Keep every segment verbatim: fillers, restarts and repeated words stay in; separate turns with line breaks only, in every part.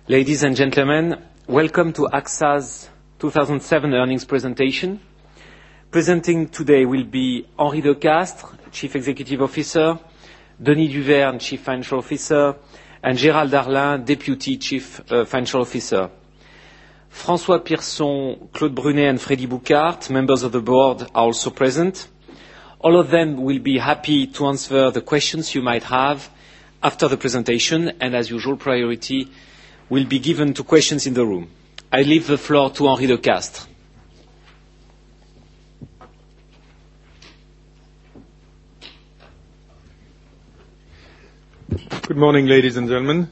Ladies and gentlemen, welcome to A X A's two thousand seven earnings presentation. Presenting today will be Henri de Castries, Chief Executive Officer, Denis Duverne, Chief Financial Officer, and Gérald Darlin, Deputy Chief uh, Financial Officer. François Pierson, Claude Brunet, and Freddy Boucart, members of the board, are also present. All of them will be happy to answer the questions you might have after the presentation, and as usual, priority will be given to questions in the room. I leave the floor to Henri de Castries.
Good morning, ladies and gentlemen.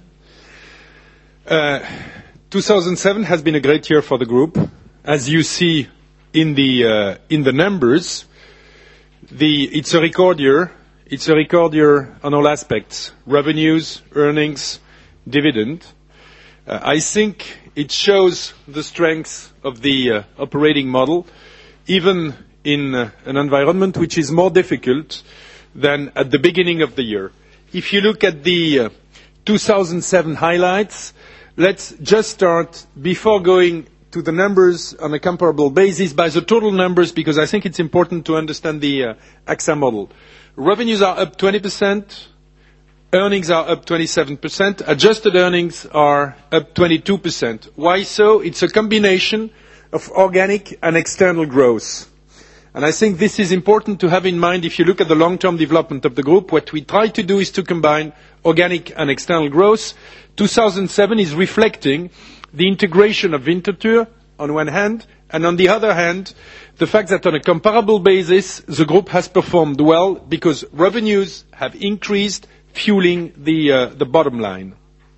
Uh, two thousand seven has been a great year for the group. As you see in the uh, in the numbers, the it's a record year. It's a record year on all aspects: revenues, earnings, dividend. Uh, I think it shows the strength of the uh, operating model, even in uh, an environment which is more difficult than at the beginning of the year. If you look at the uh, two thousand seven highlights, let's just start, before going to the numbers on a comparable basis, by the total numbers, because I think it's important to understand the uh, A X A model. Revenues are up twenty percent. Earnings are up twenty-seven percent. Adjusted earnings are up twenty-two percent. Why so? It's a combination of organic and external growth. And I think this is important to have in mind if you look at the long-term development of the group. What we try to do is to combine organic and external growth. two thousand seven is reflecting the integration of Winterthur on one hand, and on the other hand, the fact that on a comparable basis, the group has performed well because revenues have increased, fueling the, uh, the bottom line.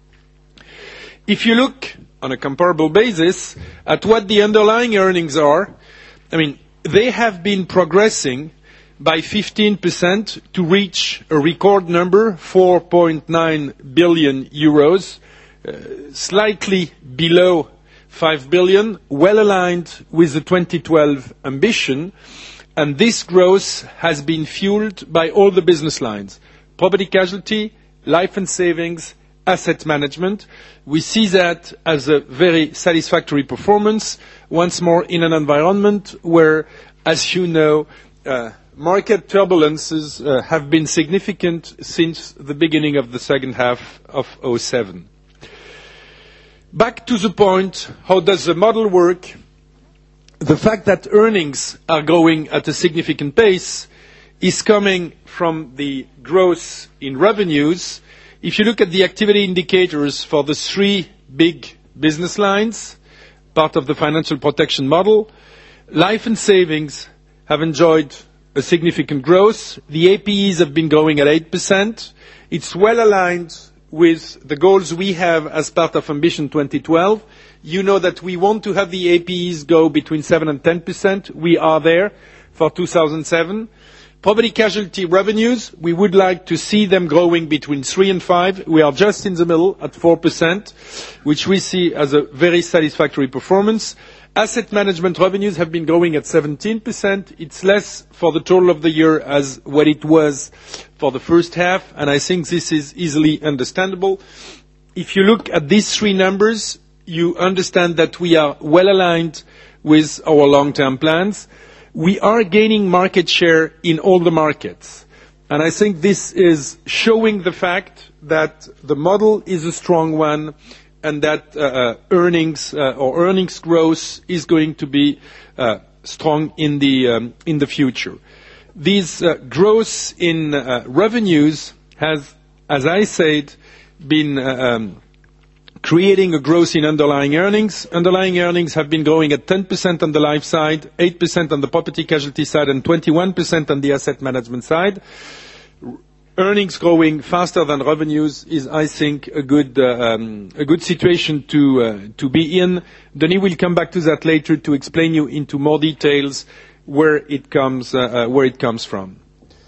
If you look on a comparable basis at what the underlying earnings are, I mean, they have been progressing by fifteen percent to reach a record number, four point nine billion euros, uh, slightly below five billion, well aligned with the twenty twelve ambition, and this growth has been fueled by all the business lines. Property casualty, life and savings, asset management. We see that as a very satisfactory performance, once more in an environment where, as you know, uh, market turbulences uh, have been significant since the beginning of the second half of oh seven. Back to the point, how does the model work? The fact that earnings are growing at a significant pace is coming from the growth in revenues. If you look at the activity indicators for the three big business lines, part of the financial protection model, life and savings have enjoyed a significant growth. The A P Es have been growing at eight percent. It's well aligned with the goals we have as part of Ambition twenty twelve. You know that we want to have the A P Es go between seven and ten percent. We are there for two thousand seven. Property casualty revenues, we would like to see them growing between three and five. We are just in the middle at four percent, which we see as a very satisfactory performance. Asset management revenues have been growing at seventeen percent. It's less for the total of the year as what it was for the first half, and I think this is easily understandable. If you look at these three numbers, you understand that we are well aligned with our long-term plans. We are gaining market share in all the markets. And I think this is showing the fact that the model is a strong one and that uh, earnings uh, or earnings growth is going to be uh, strong in the, um, in the future. This uh, growth in uh, revenues has, as I said, been uh, um, creating a growth in underlying earnings. Underlying earnings have been growing at ten percent on the life side, eight percent on the property casualty side, and twenty-one percent on the asset management side. Earnings growing faster than revenues is, I think, a good, uh, um, a good situation to, uh, to be in. Denis will come back to that later to explain you into more details where it comes, uh, uh, where it comes from.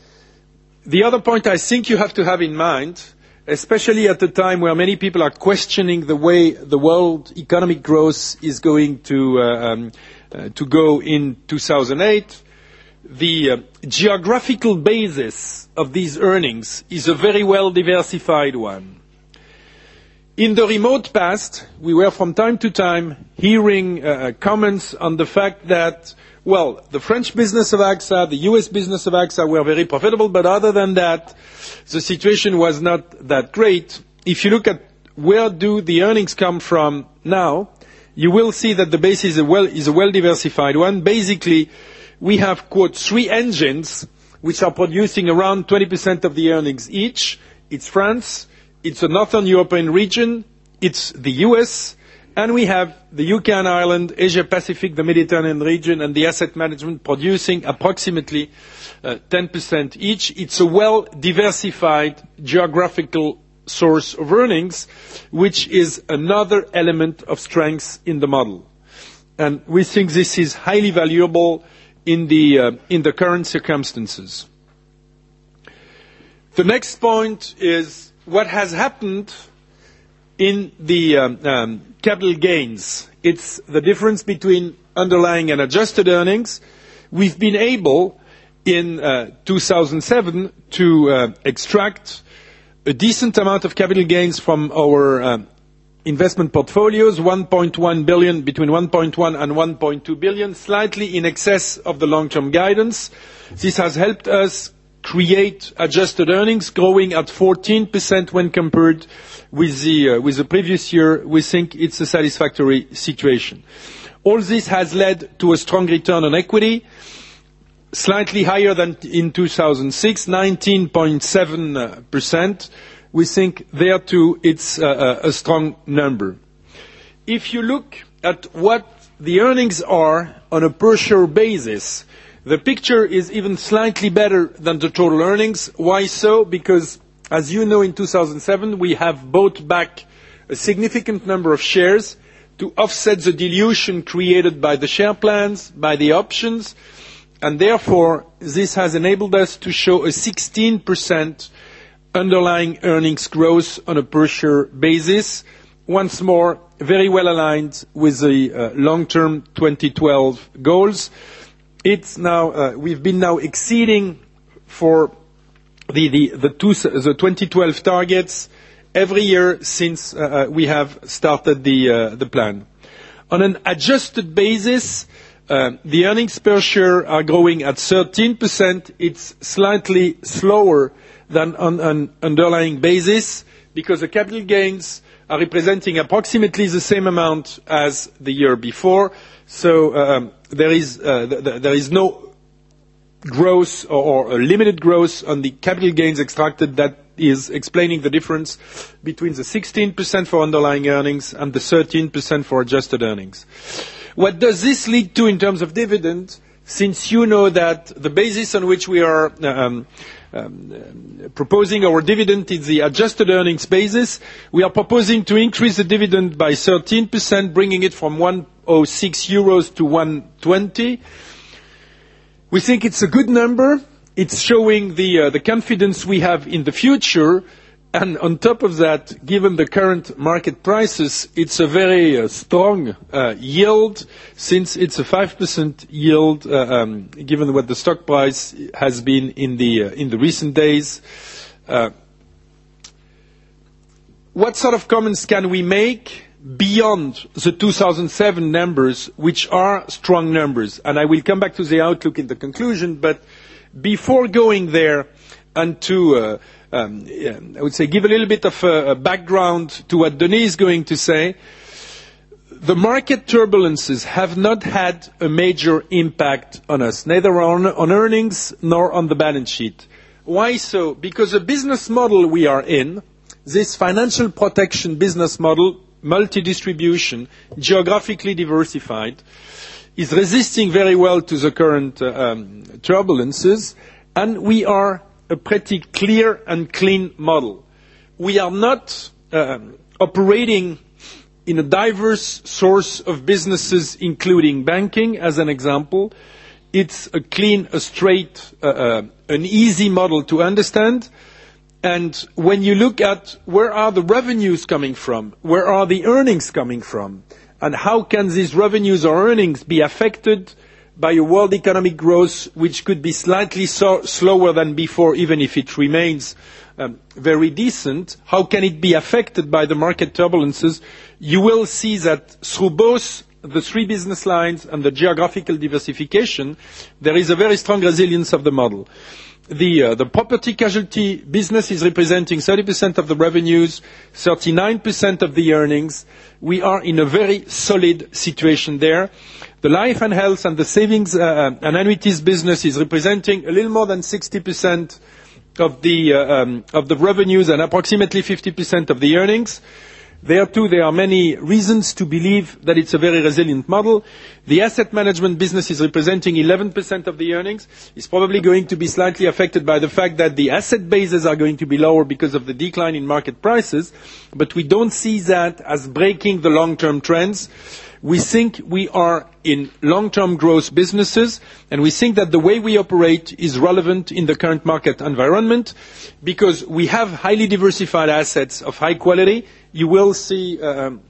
The other point I think you have to have in mind, especially at a time where many people are questioning the way the world economic growth is going to, uh, um, uh, to go in two thousand eight, the uh, geographical basis of these earnings is a very well diversified one. In the remote past, we were from time to time hearing uh, comments on the fact that, well, the French business of AXA, the U S business of AXA were very profitable, but other than that, the situation was not that great. If you look at where do the earnings come from now, you will see that the base is a well, is a well-diversified one. Basically, we have, quote, three engines which are producing around twenty percent of the earnings each. It's France, it's the Northern European region, it's the U S, and we have the U K and Ireland, Asia Pacific, the Mediterranean region, and the asset management producing approximately uh, ten percent each. It's a well-diversified geographical source of earnings, which is another element of strength in the model. And we think this is highly valuable in the, uh, in the current circumstances. The next point is what has happened in the um, um, capital gains. It's the difference between underlying and adjusted earnings. We've been able in uh, two thousand seven to uh, extract a decent amount of capital gains from our uh, investment portfolios, one point one billion, between one point one and one point two billion, slightly in excess of the long-term guidance. This has helped us create adjusted earnings growing at fourteen percent when compared with the, uh, with the previous year. We think it's a satisfactory situation. All this has led to a strong return on equity, slightly higher than in two thousand six, nineteen point seven percent. We think there too it's uh, a strong number. If you look at what the earnings are on a per share basis, the picture is even slightly better than the total earnings. Why so? Because, as you know, in two thousand seven we have bought back a significant number of shares to offset the dilution created by the share plans, by the options, and therefore this has enabled us to show a sixteen percent underlying earnings growth on a per share basis. Once more, very well aligned with the uh, long-term twenty twelve goals. It's now, uh, we've been now exceeding for the, the, the, two, the twenty twelve targets every year since uh, we have started the, uh, the plan. On an adjusted basis, uh, the earnings per share are growing at thirteen percent. It's slightly slower than on an underlying basis because the capital gains are representing approximately the same amount as the year before. So um, there is uh, th th there is no growth or, or a limited growth on the capital gains extracted. That is explaining the difference between the sixteen percent for underlying earnings and the thirteen percent for adjusted earnings. What does this lead to in terms of dividend? Since you know that the basis on which we are um, um, proposing our dividend is the adjusted earnings basis, we are proposing to increase the dividend by thirteen percent, bringing it from one hundred six euros to one hundred twenty. We think it's a good number. It's showing the, uh, the confidence we have in the future. And on top of that, given the current market prices, it's a very uh, strong uh, yield, since it's a five percent yield, uh, um, given what the stock price has been in the, uh, in the recent days. Uh, what sort of comments can we make beyond the two thousand seven numbers, which are strong numbers? And I will come back to the outlook in the conclusion, but before going there and to uh, Um, yeah, I would say give a little bit of a, a background to what Denis is going to say. The market turbulences have not had a major impact on us, neither on, on earnings nor on the balance sheet. Why so? Because the business model we are in, this financial protection business model, multi-distribution, geographically diversified, is resisting very well to the current uh, um, turbulences, and we are a pretty clear and clean model. We are not um, operating in a diverse source of businesses, including banking, as an example. It's a clean, a straight, uh, uh, an easy model to understand. And when you look at where are the revenues coming from, where are the earnings coming from, and how can these revenues or earnings be affected by a world economic growth which could be slightly so, slower than before, even if it remains um, very decent, how can it be affected by the market turbulences? You will see that through both the three business lines and the geographical diversification, there is a very strong resilience of the model. The, uh, the property casualty business is representing thirty percent of the revenues, thirty-nine percent of the earnings. We are in a very solid situation there. The life and health and the savings uh, and annuities business is representing a little more than sixty percent of the, uh, um, of the revenues and approximately fifty percent of the earnings. There too, there are many reasons to believe that it's a very resilient model. The asset management business is representing eleven percent of the earnings. It's probably going to be slightly affected by the fact that the asset bases are going to be lower because of the decline in market prices, but we don't see that as breaking the long-term trends. We think we are in long-term growth businesses, and we think that the way we operate is relevant in the current market environment because we have highly diversified assets of high quality. You will see um,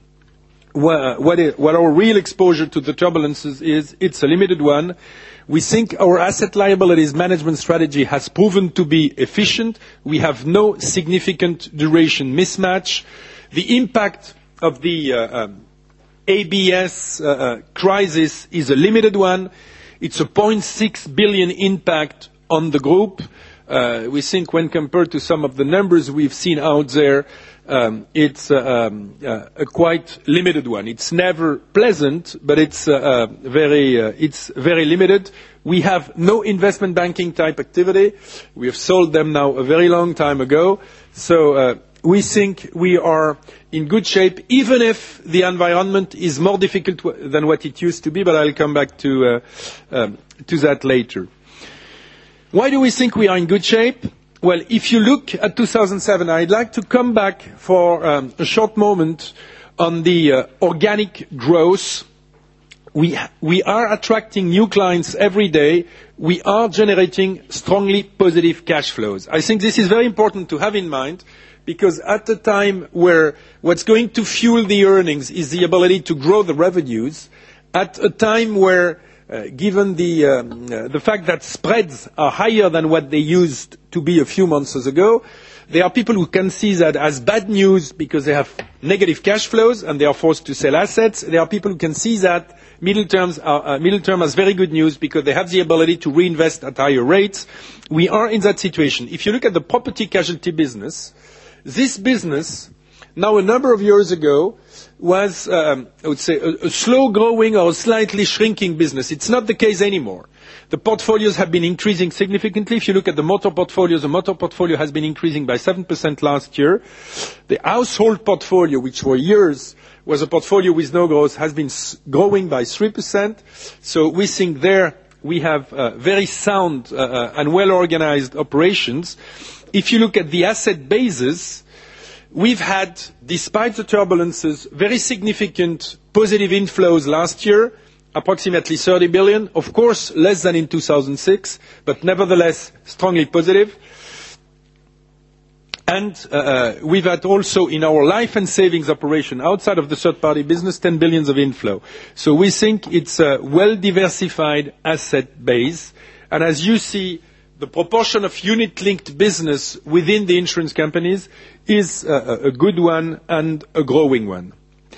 what, what, it, what our real exposure to the turbulences is. It's a limited one. We think our asset liabilities management strategy has proven to be efficient. We have no significant duration mismatch. The impact of the uh, um, A B S uh, uh, crisis is a limited one. It's a zero point six billion impact on the group. Uh, we think when compared to some of the numbers we've seen out there, um, it's uh, um, uh, a quite limited one. It's never pleasant, but it's uh, uh, very, uh, it's very limited. We have no investment banking type activity. We have sold them now a very long time ago. So uh, we think we are in good shape, even if the environment is more difficult than what it used to be, but I'll come back to, uh, um, to that later. Why do we think we are in good shape? Well, if you look at two thousand seven, I'd like to come back for um, a short moment on the uh, organic growth. We, we are attracting new clients every day. We are generating strongly positive cash flows. I think this is very important to have in mind, because at a time where what's going to fuel the earnings is the ability to grow the revenues, at a time where, uh, given the, um, uh, the fact that spreads are higher than what they used to be a few months ago, there are people who can see that as bad news because they have negative cash flows and they are forced to sell assets. There are people who can see that middle terms are, uh, middle term as very good news because they have the ability to reinvest at higher rates. We are in that situation. If you look at the property casualty business, this business, now a number of years ago, was, um, I would say, a, a slow-growing or slightly shrinking business. It's not the case anymore. The portfolios have been increasing significantly. If you look at the motor portfolio, the motor portfolio has been increasing by seven percent last year. The household portfolio, which for years was a portfolio with no growth, has been growing by three percent. So we think there we have uh, very sound uh, and well-organized operations. If you look at the asset bases, we've had, despite the turbulences, very significant positive inflows last year, approximately thirty billion. Of course, less than in two thousand six, but nevertheless strongly positive. And uh, we've had also in our life and savings operation, outside of the third-party business, ten billion of inflow. So we think it's a well-diversified asset base. And as you see, the proportion of unit-linked business within the insurance companies is a, a good one and a growing one.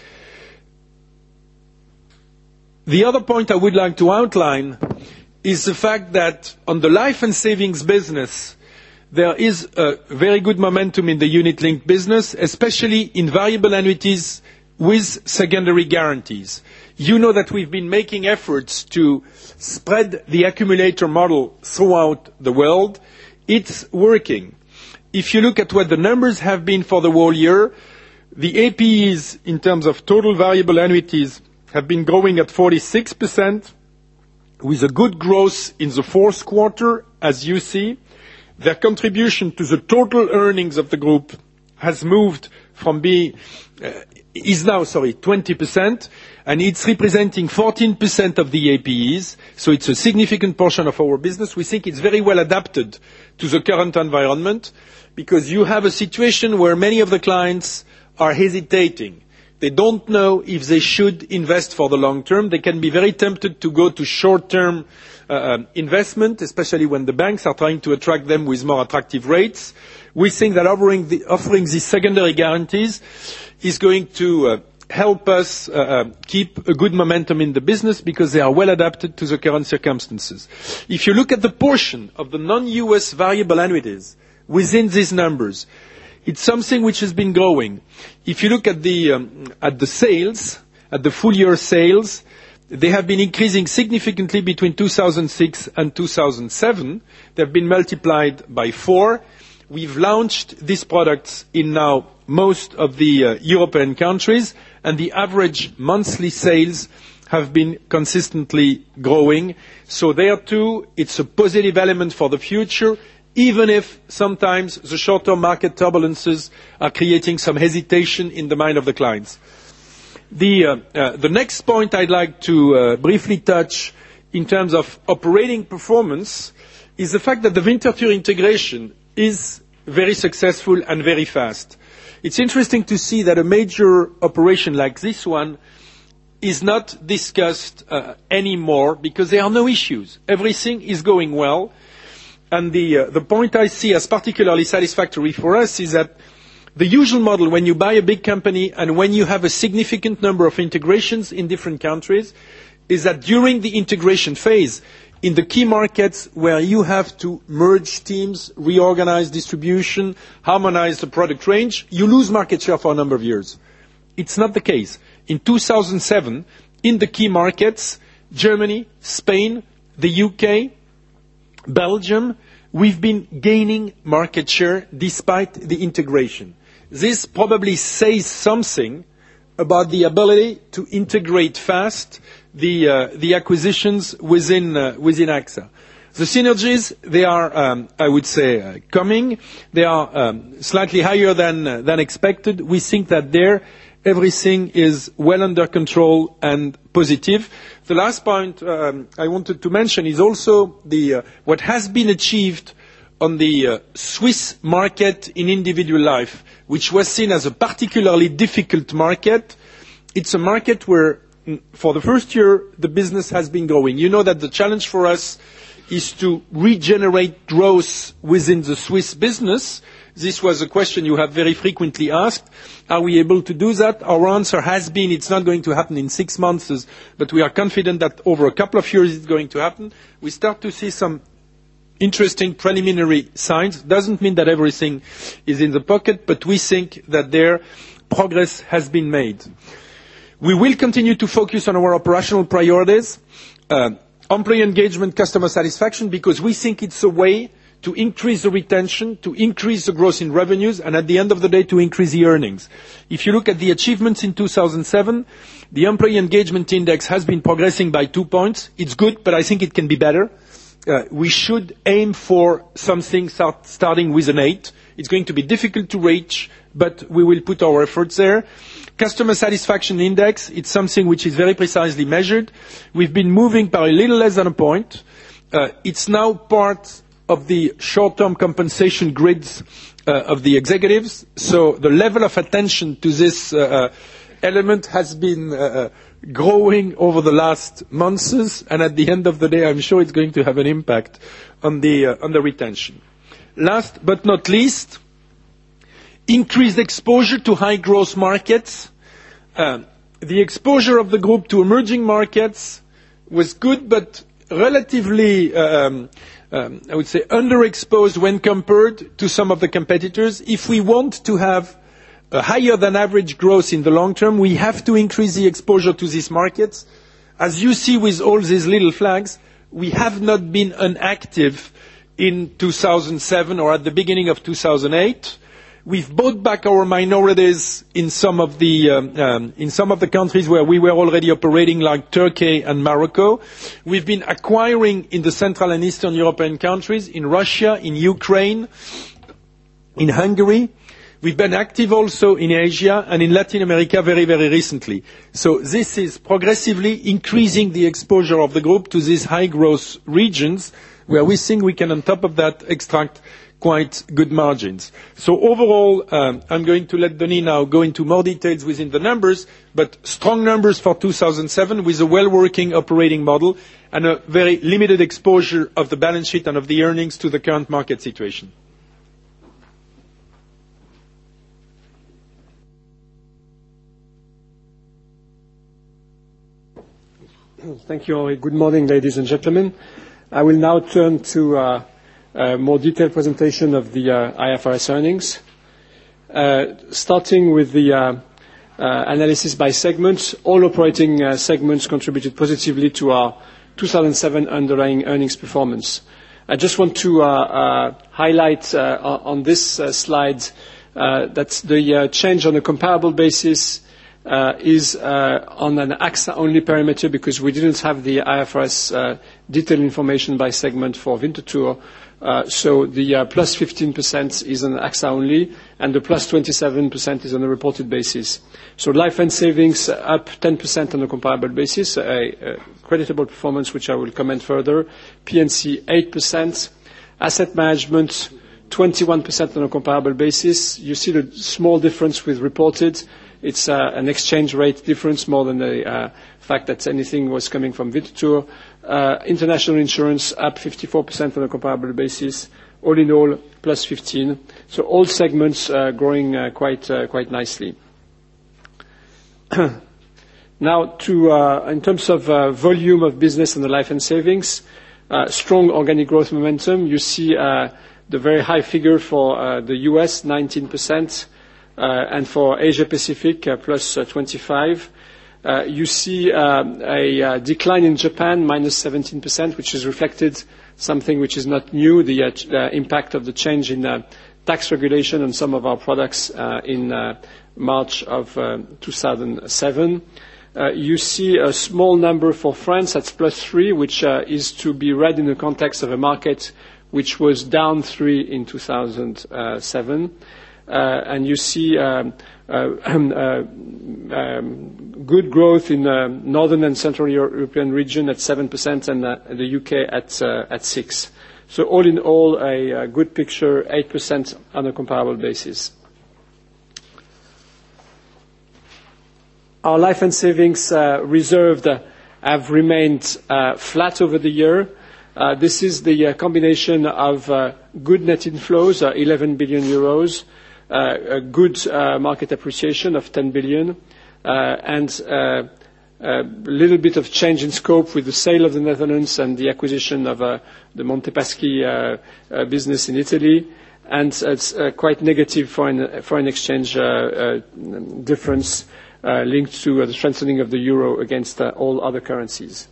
The other point I would like to outline is the fact that on the life and savings business, there is a very good momentum in the unit-linked business, especially in variable annuities with secondary guarantees. You know that we've been making efforts to spread the accumulator model throughout the world. It's working. If you look at what the numbers have been for the whole year, the A P Es in terms of total variable annuities have been growing at forty-six percent, with a good growth in the fourth quarter, as you see. Their contribution to the total earnings of the group has moved from being, uh, is now, sorry, twenty percent, and it's representing fourteen percent of the A P Es, so it's a significant portion of our business. We think it's very well adapted to the current environment, because you have a situation where many of the clients are hesitating They don't know if they should invest for the long term. They can be very tempted to go to short-term uh, investment, especially when the banks are trying to attract them with more attractive rates. We think that offering, the, offering these secondary guarantees is going to uh, help us uh, keep a good momentum in the business because they are well adapted to the current circumstances. If you look at the portion of the non-U S variable annuities within these numbers, it's something which has been growing. If you look at the, um, at the sales, at the full year sales, they have been increasing significantly between two thousand six and two thousand seven. They have been multiplied by four. We've launched these products in now most of the uh, European countries, and the average monthly sales have been consistently growing. So there too, it's a positive element for the future, even if sometimes the short-term market turbulences are creating some hesitation in the mind of the clients. The, uh, uh, the next point I'd like to uh, briefly touch in terms of operating performance is the fact that the Winterthur integration is very successful and very fast. It's interesting to see that a major operation like this one is not discussed uh, anymore because there are no issues. Everything is going well. And the, uh, the point I see as particularly satisfactory for us is that the usual model when you buy a big company and when you have a significant number of integrations in different countries is that during the integration phase, in the key markets where you have to merge teams, reorganize distribution, harmonize the product range, you lose market share for a number of years. It's not the case. In two thousand seven, in the key markets, Germany, Spain, the U K, Belgium, we've been gaining market share despite the integration. This probably says something about the ability to integrate fast the, uh, the acquisitions within, uh, within AXA. The synergies, they are, um, I would say, uh, coming. They are um, slightly higher than, uh, than expected. We think that there everything is well under control and positive. The last point um, I wanted to mention is also the, uh, what has been achieved on the uh, Swiss market in individual life, which was seen as a particularly difficult market. It's a market where, for the first year, the business has been growing. You know that the challenge for us is to regenerate growth within the Swiss business. This was a question you have very frequently asked. Are we able to do that? Our answer has been it's not going to happen in six months, but we are confident that over a couple of years it's going to happen. We start to see some interesting preliminary signs. Doesn't mean that everything is in the pocket, but we think that there progress has been made. We will continue to focus on our operational priorities, uh, employee engagement, customer satisfaction, because we think it's a way to increase the retention, to increase the growth in revenues, and at the end of the day, to increase the earnings. If you look at the achievements in two thousand seven, the employee engagement index has been progressing by two points. It's good, but I think it can be better. Uh, we should aim for something start, starting with an eight. It's going to be difficult to reach, but we will put our efforts there. Customer satisfaction index, it's something which is very precisely measured. We've been moving by a little less than a point. Uh, it's now part of the short-term compensation grids uh, of the executives. So the level of attention to this uh, element has been uh, growing over the last months, and at the end of the day, I'm sure it's going to have an impact on the, uh, on the retention. Last but not least, increased exposure to high-growth markets. Uh, the exposure of the group to emerging markets was good, but relatively um, Um, I would say underexposed when compared to some of the competitors. If we want to have a higher than average growth in the long term, we have to increase the exposure to these markets. As you see with all these little flags, we have not been inactive in two thousand seven or at the beginning of two thousand eight. We've bought back our minorities in some of the um, um, in some of the countries where we were already operating, like Turkey and Morocco. We've been acquiring in the Central and Eastern European countries, in Russia, in Ukraine, in Hungary. We've been active also in Asia and in Latin America very, very recently. So this is progressively increasing the exposure of the group to these high growth regions, where we think we can, on top of that, extract quite good margins. So overall, um, I'm going to let Denis now go into more details within the numbers, but strong numbers for two thousand seven with a well-working operating model and a very limited exposure of the balance sheet and of the earnings to the current market situation.
Thank you, Henri. Good morning, ladies and gentlemen. I will now turn to uh, a more detailed presentation of the uh, I F R S earnings. Uh, starting with the uh, uh, analysis by segment, all operating uh, segments contributed positively to our two thousand seven underlying earnings performance. I just want to uh, uh, highlight uh, on this uh, slide uh, that the uh, change on a comparable basis Uh, is uh, on an AXA-only perimeter because we didn't have the I F R S uh, detailed information by segment for Winterthur. Uh, so the uh, plus fifteen percent is on AXA-only, and the plus twenty-seven percent is on a reported basis. So life and savings up ten percent on a comparable basis, a, a creditable performance which I will comment further. P and C eight percent. Asset management twenty-one percent on a comparable basis. You see the small difference with reported. It's uh, an exchange rate difference more than the uh, fact that anything was coming from Winterthur. Uh, international insurance up fifty-four percent on a comparable basis. All in all, plus fifteen. So all segments uh, growing uh, quite uh, quite nicely. Now, to uh, in terms of uh, volume of business in the life and savings, uh, strong organic growth momentum. You see uh, the very high figure for uh, the U S, nineteen percent. Uh, and for Asia Pacific, uh, plus uh, twenty-five. Uh, you see uh, a uh, decline in Japan, minus seventeen percent, which is reflected something which is not new, the uh, uh, impact of the change in uh, tax regulation on some of our products uh, in uh, March of uh, two thousand seven. Uh, you see a small number for France, that's plus three, which uh, is to be read in the context of a market which was down three in two thousand seven. Uh, and you see um, uh, uh, um, good growth in the Northern and Central European region at seven percent and uh, the U K at uh, at six. So all in all, a, a good picture, eight percent on a comparable basis. Our life and savings uh, reserved uh, have remained uh, flat over the year. Uh, this is the uh, combination of uh, good net inflows, uh, eleven billion euros, Uh, a good uh, market appreciation of ten billion, uh, and uh, a little bit of change in scope with the sale of the Netherlands and the acquisition of uh, the Montepaschi uh, uh, business in Italy, and it's uh, quite negative foreign, foreign exchange uh, uh, difference uh, linked to uh, the strengthening of the euro against uh, all other currencies.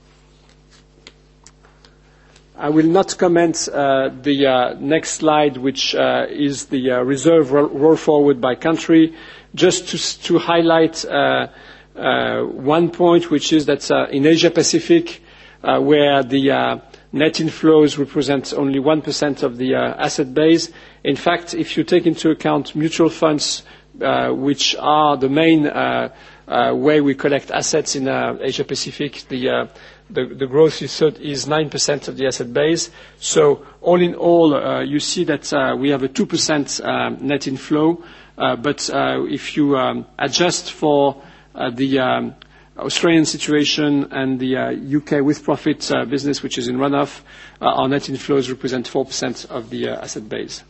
I will not comment uh, the uh, next slide, which uh, is the uh, reserve roll forward by country, just to, to highlight uh, uh, one point, which is that uh, in Asia Pacific, uh, where the uh, net inflows represent only one percent of the uh, asset base, in fact, if you take into account mutual funds, uh, which are the main uh, uh, way we collect assets in uh, Asia Pacific, the uh, The, the growth is, is nine percent of the asset base. So all in all, uh, you see that uh, we have a two percent uh, net inflow. Uh, but uh, if you um, adjust for uh, the um, Australian situation and the uh, U K with-profit uh, business, which is in runoff, uh, our net inflows represent four percent of the uh, asset base.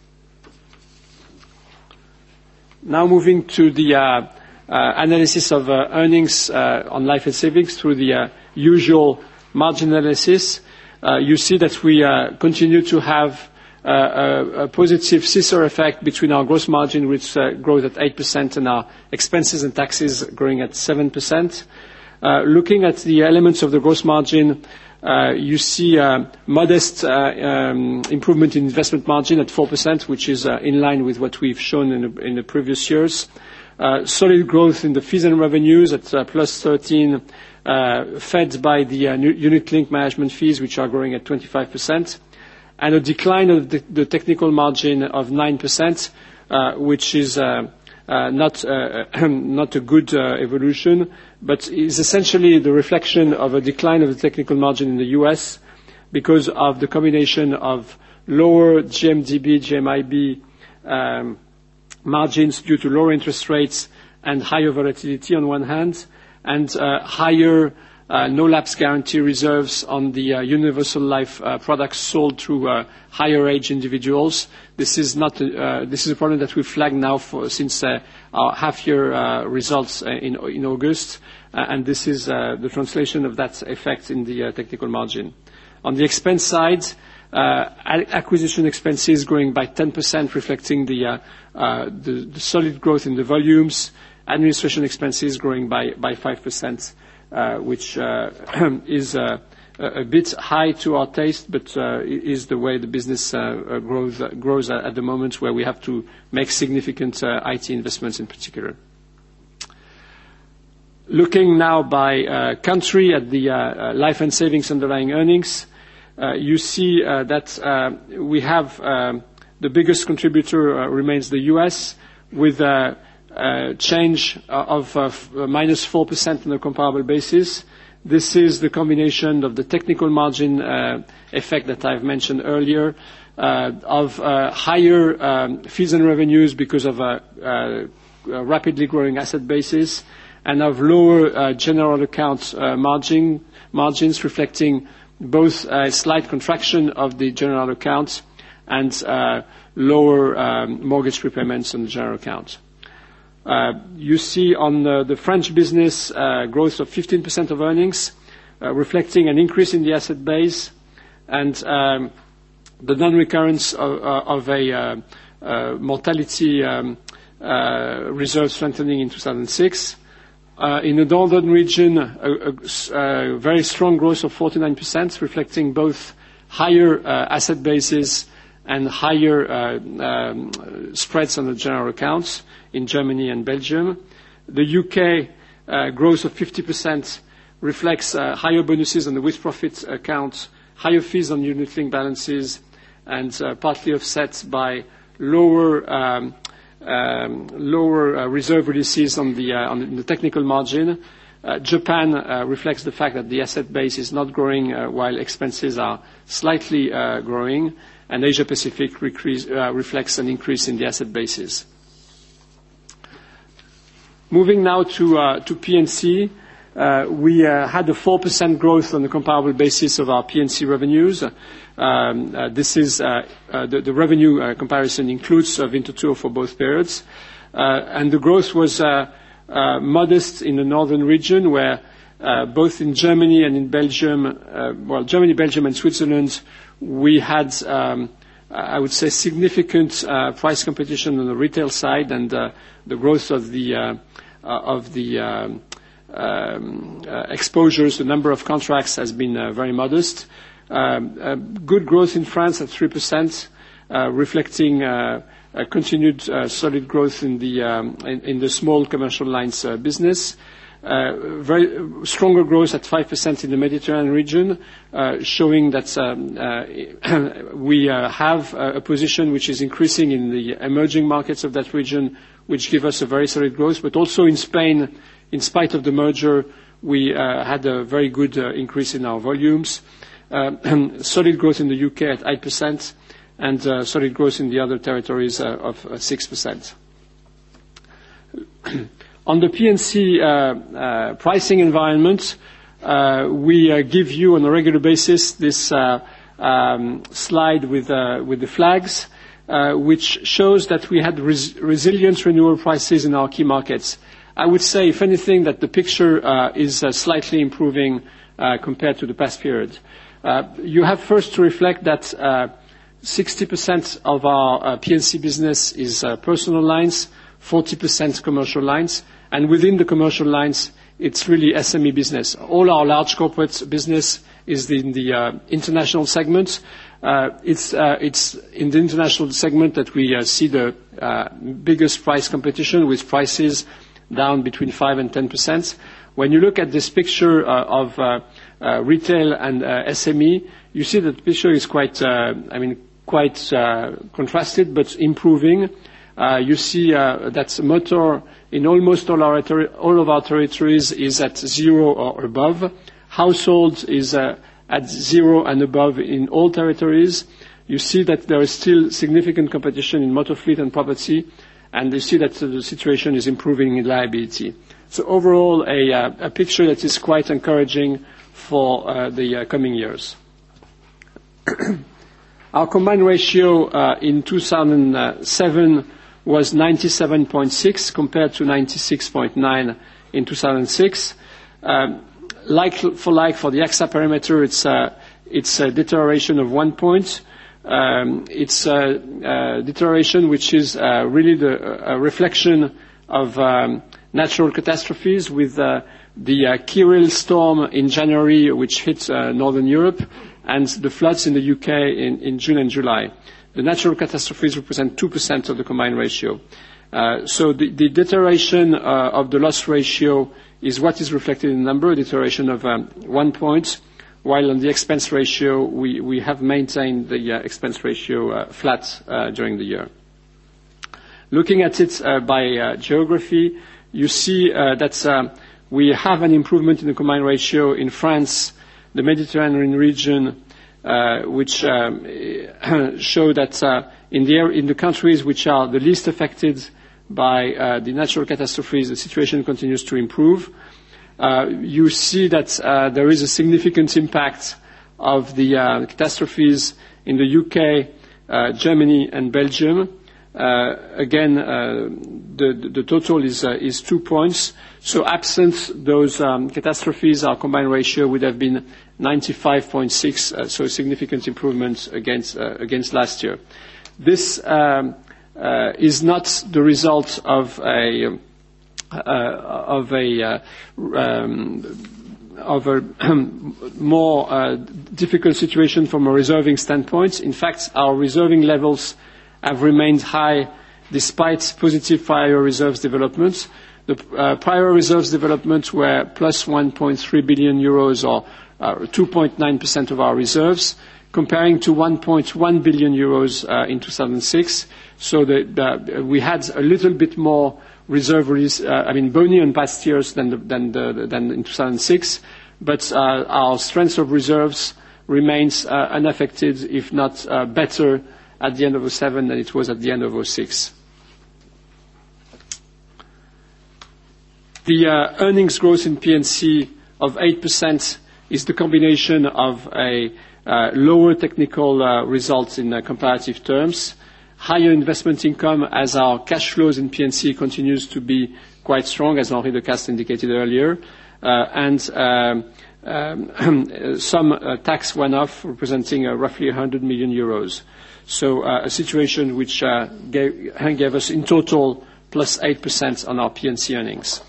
Now moving to the uh, uh, analysis of uh, earnings uh, on life and savings through the uh, usual margin analysis, uh, you see that we uh, continue to have uh, a, a positive scissor effect between our gross margin, which uh, grows at eight percent, and our expenses and taxes growing at seven percent. Uh, looking at the elements of the gross margin, uh, you see uh, modest uh, um, improvement in investment margin at four percent, which is uh, in line with what we've shown in the, in the previous years. Uh, solid growth in the fees and revenues at uh, plus thirteen, Uh, fed by the uh, unit-linked management fees, which are growing at twenty-five percent, and a decline of the, the technical margin of nine percent, uh, which is uh, uh, not, uh, not a good uh, evolution, but is essentially the reflection of a decline of the technical margin in the U S because of the combination of lower G M D B, G M I B um, margins due to lower interest rates and higher volatility on one hand, and uh, higher uh, no-lapse guarantee reserves on the uh, universal life uh, products sold through uh, higher age individuals. This is not uh, this is a problem that we flagged now for since uh, our half-year uh, results uh, in in August, uh, and this is uh, the translation of that effect in the uh, technical margin. On the expense side, uh, acquisition expenses growing by ten percent, reflecting the, uh, uh, the the solid growth in the volumes. Administration expenses growing by by five percent, uh, which uh, is uh, a bit high to our taste, but uh, is the way the business uh, grows grows at the moment, where we have to make significant uh, I T investments in particular. Looking now by uh, country at the uh, life and savings underlying earnings, uh, you see uh, that uh, we have um, the biggest contributor uh, remains the U S, with uh, Uh, change of uh, minus four percent on a comparable basis. This is the combination of the technical margin uh, effect that I've mentioned earlier, uh, of uh, higher um, fees and revenues because of a, a, a rapidly growing asset basis, and of lower uh, general account uh, margin, margins, reflecting both a slight contraction of the general account and uh, lower um, mortgage prepayments on the general account. Uh, you see on uh, the French business uh, growth of fifteen percent of earnings, uh, reflecting an increase in the asset base and um, the non-recurrence of, uh, of a uh, uh, mortality um, uh, reserve strengthening in two thousand six. Uh, in the northern region, a, a, a very strong growth of forty-nine percent, reflecting both higher uh, asset bases and higher uh, um, spreads on the general accounts in Germany and Belgium. The U K uh, growth of fifty percent reflects uh, higher bonuses on the with-profit account, higher fees on unit-linked balances, and uh, partly offset by lower um, um, lower uh, reserve releases on the, uh, on the technical margin. Uh, Japan uh, reflects the fact that the asset base is not growing uh, while expenses are slightly uh, growing, and Asia Pacific recrease, uh, reflects an increase in the asset bases. Moving now to, uh, to P and C, uh, we uh, had a four percent growth on the comparable basis of our P and C revenues. Um, uh, this is uh, uh, the, the revenue uh, comparison includes uh, Winterthur for both periods, uh, and the growth was uh, uh, modest in the northern region, where uh, both in Germany and in Belgium, uh, well, Germany, Belgium, and Switzerland, we had, um, I would say, significant uh, price competition on the retail side, and uh, the growth of the uh, uh, of the um, um, uh, exposures, the number of contracts has been uh, very modest. Um, uh, good growth in France at three percent, uh, reflecting uh, a continued uh, solid growth in the um, in, in the small commercial lines uh, business. Uh, very stronger growth at five percent in the Mediterranean region, uh, showing that um, uh, we uh, have a position which is increasing in the emerging markets of that region, which give us a very solid growth. But also in Spain, in spite of the merger, we uh, had a very good uh, increase in our volumes. Uh, solid growth in the U K at eight percent, and uh, solid growth in the other territories uh, of uh, six percent. On the P and C uh, uh, pricing environment, uh, we uh, give you on a regular basis this uh, um, slide with, uh, with the flags, uh, which shows that we had res- resilient renewal prices in our key markets. I would say, if anything, that the picture uh, is uh, slightly improving uh, compared to the past period. Uh, you have first to reflect that uh, sixty percent of our uh, P and C business is uh, personal lines, forty percent commercial lines, and within the commercial lines, it's really S M E business. All our large corporate business is in the uh, international segment. Uh, it's, uh, it's in the international segment that we uh, see the uh, biggest price competition, with prices down between five and ten percent. When you look at this picture uh, of uh, uh, retail and uh, S M E, you see that the picture is quite, uh, I mean, quite uh, contrasted, but improving. Uh, you see uh, that motor in almost all, our ter- all of our territories is at zero or above. Household is uh, at zero and above in all territories. you see that there is still significant competition in motor fleet and property, and you see that the situation is improving in liability. So overall, a, uh, a picture that is quite encouraging for uh, the uh, coming years. Our combined ratio uh, in two thousand seven was ninety-seven point six compared to ninety-six point nine in two thousand six. Um, like for like for the AXA perimeter, it's, uh, it's a deterioration of one point. Um, it's a, a deterioration which is uh, really the, a reflection of um, natural catastrophes with uh, the uh, Kirill storm in January, which hit uh, Northern Europe, and the floods in the U K in, in June and July. The natural catastrophes represent two percent of the combined ratio. Uh, so the, the deterioration uh, of the loss ratio is what is reflected in the number, a deterioration of um, one point, while on the expense ratio, we, we have maintained the uh, expense ratio uh, flat uh, during the year. Looking at it uh, by uh, geography, you see uh, that uh, we have an improvement in the combined ratio in France, the Mediterranean region, uh, which um, show that uh, in, the, in the countries which are the least affected by uh, the natural catastrophes, the situation continues to improve. Uh, you see that uh, there is a significant impact of the uh, catastrophes in the U K, uh, Germany, and Belgium. Uh, again, uh, the, the total is, uh, is two points. So absent those um, catastrophes, our combined ratio would have been ninety-five point six, uh, so a significant improvement against, uh, against last year. This um, uh, is not the result of a, uh, of a, uh, um, of a more uh, difficult situation from a reserving standpoint. In fact, our reserving levels have remained high despite positive prior reserves developments. The uh, prior reserves development were plus one point three billion euros, or uh, two point nine percent of our reserves, comparing to one point one billion euros uh, in two thousand six. So the, the, we had a little bit more reserve release, uh, I mean, bony on past years than, the, than, the, than in two thousand six, but uh, our strength of reserves remains uh, unaffected, if not uh, better, at the end of oh seven than it was at the end of oh six. The uh, earnings growth in P and C of eight percent is the combination of a uh, lower technical uh, results in uh, comparative terms, higher investment income as our cash flows in P and C continues to be quite strong, as Henri de Castries indicated earlier, uh, and um, um, some uh, tax one-off representing uh, roughly one hundred million euros. So uh, a situation which uh, gave, gave us in total plus eight percent on our P and C earnings.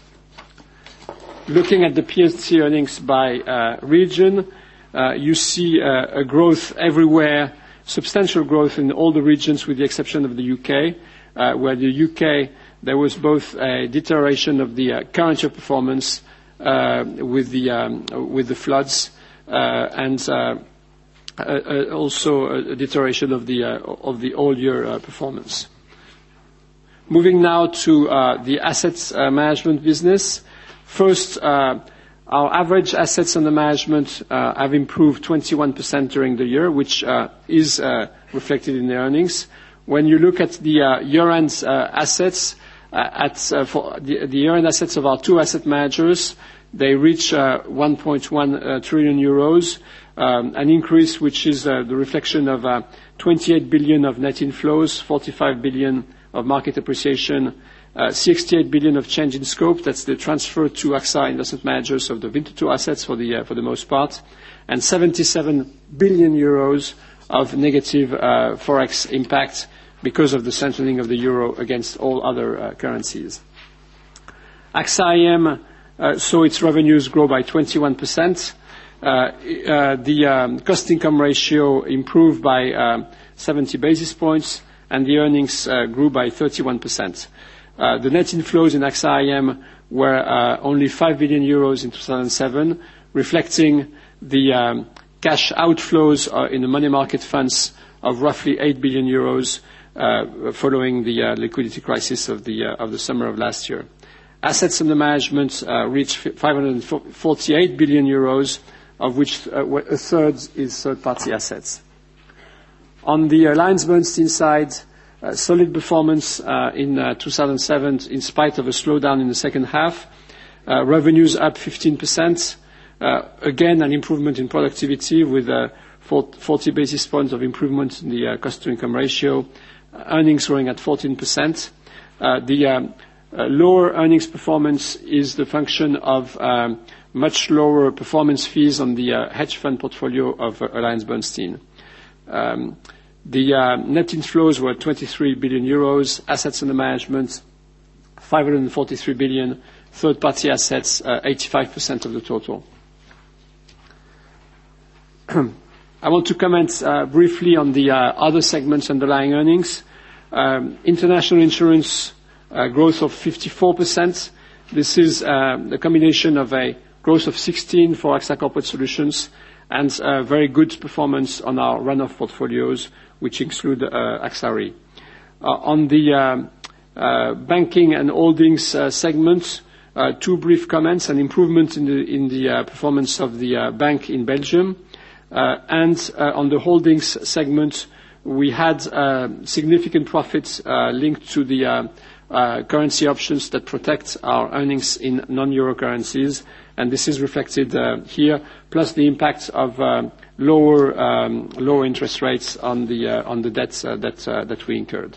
Looking at the P and C earnings by uh, region, uh, you see uh, a growth everywhere, substantial growth in all the regions with the exception of the U K, uh, where the U K there was both a deterioration of the uh, current year performance uh, with the um, with the floods uh, and uh, uh, uh, also a deterioration of the uh, of the all year uh, performance. Moving now to uh, the assets uh, management business. First, uh, our average assets under management uh, have improved twenty-one percent during the year, which uh, is uh, reflected in the earnings. When you look at the uh, year-end uh, assets, uh, at, uh, for the, the year-end assets of our two asset managers, they reach uh, one point one uh, trillion euros, um, an increase which is uh, the reflection of uh, twenty-eight billion of net inflows, forty-five billion of market appreciation, Uh, sixty-eight billion of change in scope. That's the transfer to AXA investment managers of the Vinta two assets for the uh, for the most part, and seventy-seven billion euros of negative uh, forex impact because of the strengthening of the euro against all other uh, currencies. AXA I M uh, saw its revenues grow by twenty-one percent. Uh, uh, the um, cost-income ratio improved by um, seventy basis points, and the earnings uh, grew by thirty-one percent. Uh, the net inflows in AXA I M were uh, only five billion euros in two thousand seven, reflecting the um, cash outflows uh, in the money market funds of roughly eight billion euros uh, following the uh, liquidity crisis of the, uh, of the summer of last year. Assets under management uh, reached five hundred forty-eight billion euros, of which uh, a third is third-party assets. On the AllianceBernstein side, uh, solid performance uh, in uh, two thousand seven in spite of a slowdown in the second half. Uh, revenues up fifteen percent. Uh, again, an improvement in productivity with uh, forty basis points of improvement in the uh, cost-to-income ratio. Uh, earnings growing at fourteen percent. Uh, the um, uh, lower earnings performance is the function of um, much lower performance fees on the uh, hedge fund portfolio of uh, AllianceBernstein. Um, the uh, net inflows were twenty-three billion euros, assets under management five hundred forty-three billion, third-party assets uh, eighty-five percent of the total. I want to comment uh, briefly on the uh, other segments underlying earnings. Um, international insurance uh, growth of fifty-four percent. This is uh, the combination of a growth of sixteen for AXA Corporate Solutions and uh, very good performance on our run-off portfolios, which include uh, AXA Re. Uh, on the um, uh, banking and holdings uh, segment, uh, two brief comments: an improvement in the in the uh, performance of the uh, bank in Belgium. Uh, and uh, on the holdings segment, we had uh, significant profits uh, linked to the uh, uh, currency options that protect our earnings in non-euro currencies, and this is reflected uh, here, plus the impact of uh, lower um, lower interest rates on the uh, on the debts uh, that uh, that we incurred.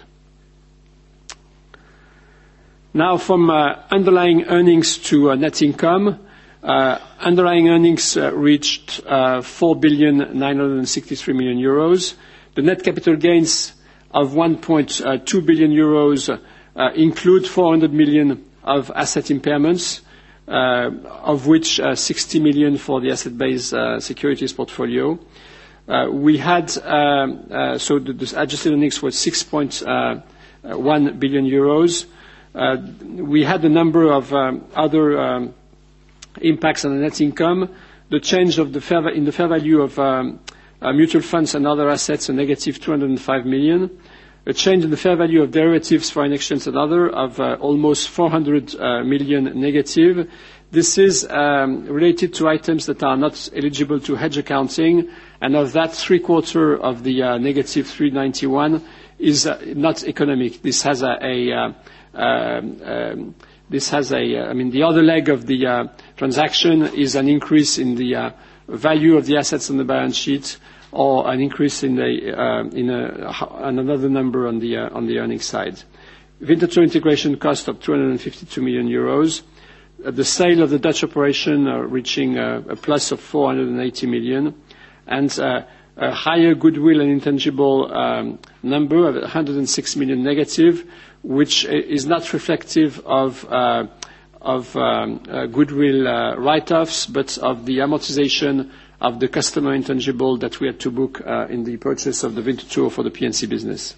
Now, from uh, underlying earnings to uh, net income. Uh, underlying earnings uh, reached uh, four billion nine hundred sixty-three million euros. The net capital gains of one point two billion euros uh, include four hundred million of asset impairments, uh, of which uh, sixty million for the asset-based uh, securities portfolio. Uh, we had, um, uh, so the, the adjusted earnings was six point one billion euros. Uh, we had a number of um, other um, impacts on the net income. The change of the fair, in the fair value of um, uh, mutual funds and other assets, a negative two hundred five million. A change in the fair value of derivatives, foreign exchange and other, of uh, almost four hundred uh, million negative. This is um, related to items that are not eligible to hedge accounting, and of that, three-quarter of the uh, negative three hundred ninety-one is uh, not economic. This has a, a uh, um, um, This has a, I mean, the other leg of the uh, transaction is an increase in the uh, value of the assets on the balance sheet, or an increase in the uh, in a, another number on the uh, on the earnings side. Winterthur integration cost of two hundred fifty-two million euros. Uh, the sale of the Dutch operation uh, reaching uh, a plus of four hundred eighty million, and uh, a higher goodwill and intangible um, number of one hundred six million negative, which is not reflective of, uh, of um, uh, goodwill uh, write-offs, but of the amortization of the customer intangible that we had to book uh, in the purchase of the Winterthur for the P and C business.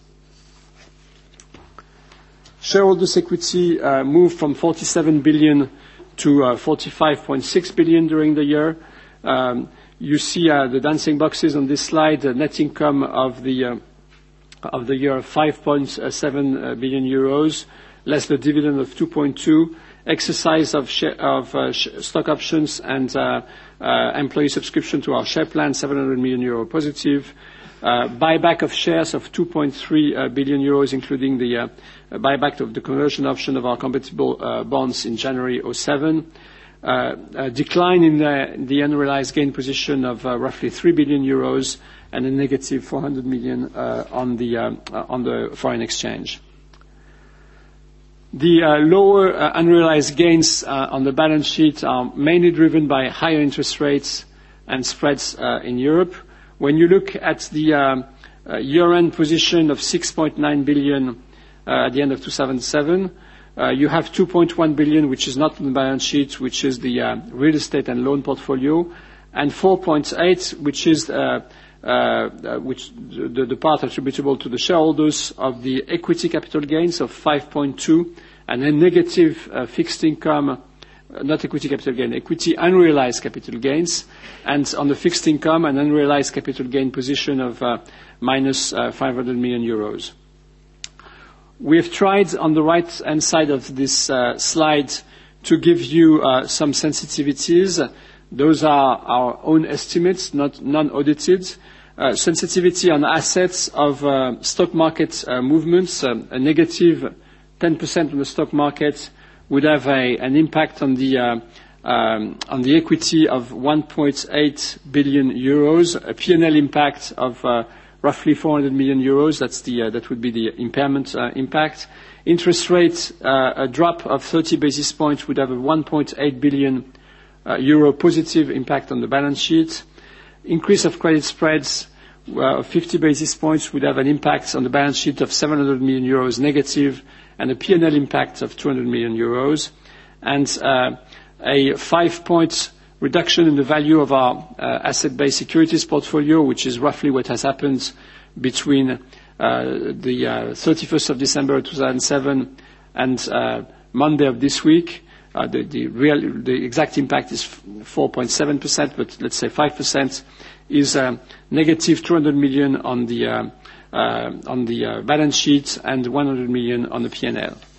Shareholders' equity uh, moved from forty-seven billion to uh, forty-five point six billion during the year. Um, you see uh, the dancing boxes on this slide, the net income of the uh, of the year, five point seven billion euros, less the dividend of two point two, exercise of, share, of uh, sh stock options and uh, uh, employee subscription to our share plan, seven hundred million euro positive, uh, buyback of shares of two point three uh, billion euros, including the uh, buyback of the conversion option of our convertible uh, bonds in January oh seven, uh, a decline in the, the unrealized gain position of uh, roughly three billion euros, and a negative four hundred million uh, on the um, uh, on the foreign exchange. The uh, lower uh, unrealized gains uh, on the balance sheet are mainly driven by higher interest rates and spreads uh, in Europe. When you look at the um, uh, year-end position of six point nine billion uh, at the end of two thousand seven, uh, you have two point one billion, which is not on the balance sheet, which is the uh, real estate and loan portfolio, and four point eight, which is uh, Uh, uh, which the, the part attributable to the shareholders of the equity capital gains of five point two, and a negative uh, fixed income, uh, not equity capital gain, equity unrealized capital gains, and on the fixed income, an unrealized capital gain position of uh, minus uh, five hundred million euros. We have tried on the right-hand side of this uh, slide to give you uh, some sensitivities. Those are our own estimates, not non-audited. uh, sensitivity on assets of uh, stock market uh, movements. Um, a negative ten percent on the stock market would have a, an impact on the uh, um, on the equity of one point eight billion euros, a P and L impact of uh, roughly four hundred million euros. That's the uh, that would be the impairment uh, impact. Interest rate, uh, a drop of thirty basis points would have a one point eight billion uh, euro positive impact on the balance sheet. Increase of credit spreads uh, of fifty basis points would have an impact on the balance sheet of seven hundred million euros negative, and a P and L impact of two hundred million euros. And uh, a five-point reduction in the value of our uh, asset-based securities portfolio, which is roughly what has happened between uh, the uh, thirty-first of December two thousand seven and uh, Monday of this week. Uh, the, the, real, the exact impact is four point seven percent, but let's say five percent is uh, negative two hundred million on the, uh, uh, on the uh, balance sheet and one hundred million on the P and L.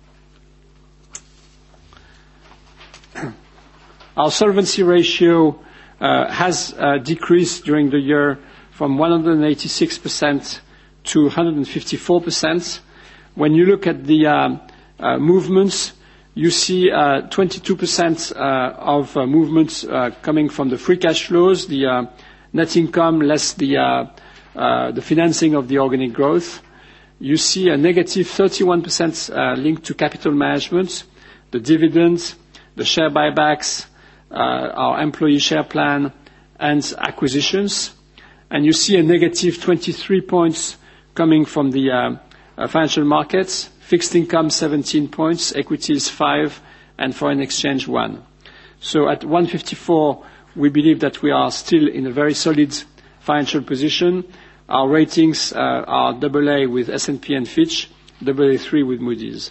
Our solvency ratio uh, has uh, decreased during the year from one hundred eighty-six percent to one hundred fifty-four percent. When you look at the uh, uh, movements, you see uh, twenty-two percent uh, of uh, movements uh, coming from the free cash flows, the uh, net income less the, uh, uh, the financing of the organic growth. You see a negative thirty-one percent uh, linked to capital management, the dividends, the share buybacks, uh, our employee share plan, and acquisitions. And you see a negative twenty-three points coming from the uh, uh, financial markets, fixed income seventeen points, equities five, and foreign exchange one. So at one fifty-four, we believe that we are still in a very solid financial position. Our ratings uh, are double A with S and P and Fitch, double A three with Moody's.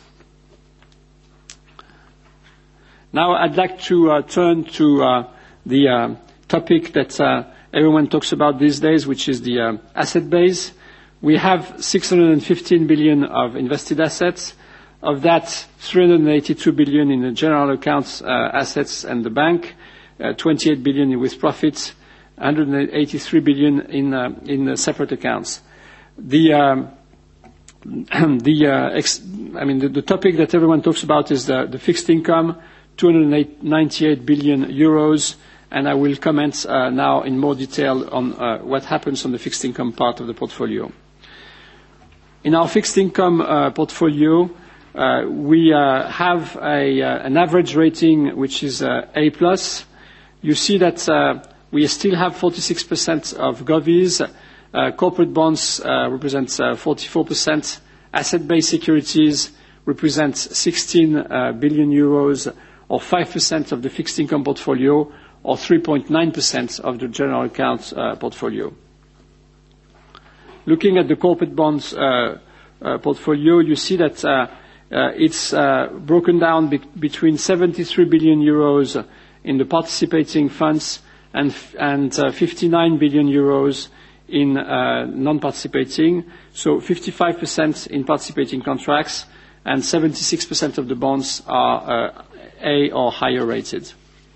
Now I'd like to uh, turn to uh, the uh, topic that uh, everyone talks about these days, which is the uh, asset base. We have six hundred fifteen billion of invested assets. Of that, three hundred eighty-two billion in the general accounts uh, assets and the bank, uh, twenty-eight billion with profits, one hundred eighty-three billion in uh, in uh, separate accounts. The um, the uh, ex- I mean the, the topic that everyone talks about is the, the fixed income, two hundred ninety-eight billion euros, and I will comment uh, now in more detail on uh, what happens on the fixed income part of the portfolio. In our fixed income uh, portfolio, uh, we uh, have a, uh, an average rating which is uh, A plus. You see that uh, we still have forty-six percent of govies. Uh, corporate bonds uh, represent uh, forty-four percent. Asset-based securities represent sixteen uh, billion euros, or five percent of the fixed income portfolio, or three point nine percent of the general account uh, portfolio. Looking at the corporate bonds uh, uh, portfolio, you see that uh, uh, it's uh, broken down be- between seventy-three billion euros in the participating funds and, and uh, fifty-nine billion euros in uh, non-participating, so fifty-five percent in participating contracts, and seventy-six percent of the bonds are uh, A or higher rated.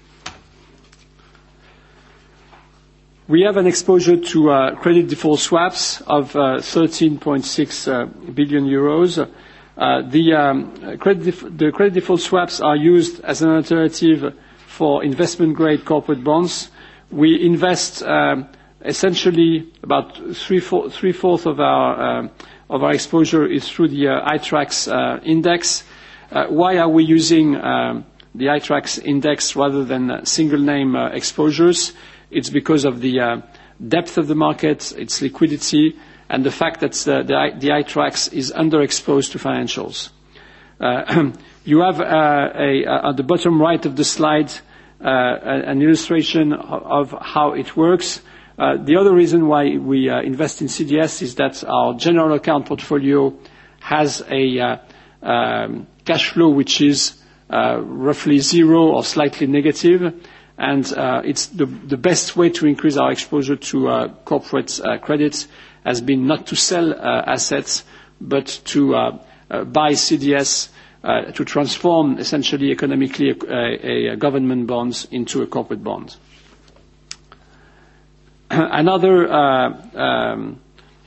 We have an exposure to uh, credit default swaps of uh, thirteen point six uh, billion euros. Uh, the, um, credit def- the credit default swaps are used as an alternative for investment-grade corporate bonds. We invest um, essentially about three-fourths three of our uh, of our exposure is through the uh, I TRAX uh, index. Uh, why are we using um, the I TRAX index rather than uh, single-name uh, exposures? It's because of the uh, depth of the market, its liquidity, and the fact that the, the, the I TRAX is underexposed to financials. Uh, you have uh, a, uh, at the bottom right of the slide uh, an illustration of, of how it works. Uh, the other reason why we uh, invest in C D S is that our general account portfolio has a uh, um, cash flow which is uh, roughly zero or slightly negative. And uh, it's the, the best way to increase our exposure to uh, corporate uh, credit has been not to sell uh, assets, but to uh, uh, buy C D S uh, to transform essentially economically a, a, a government bonds into a corporate bond. Another uh, um,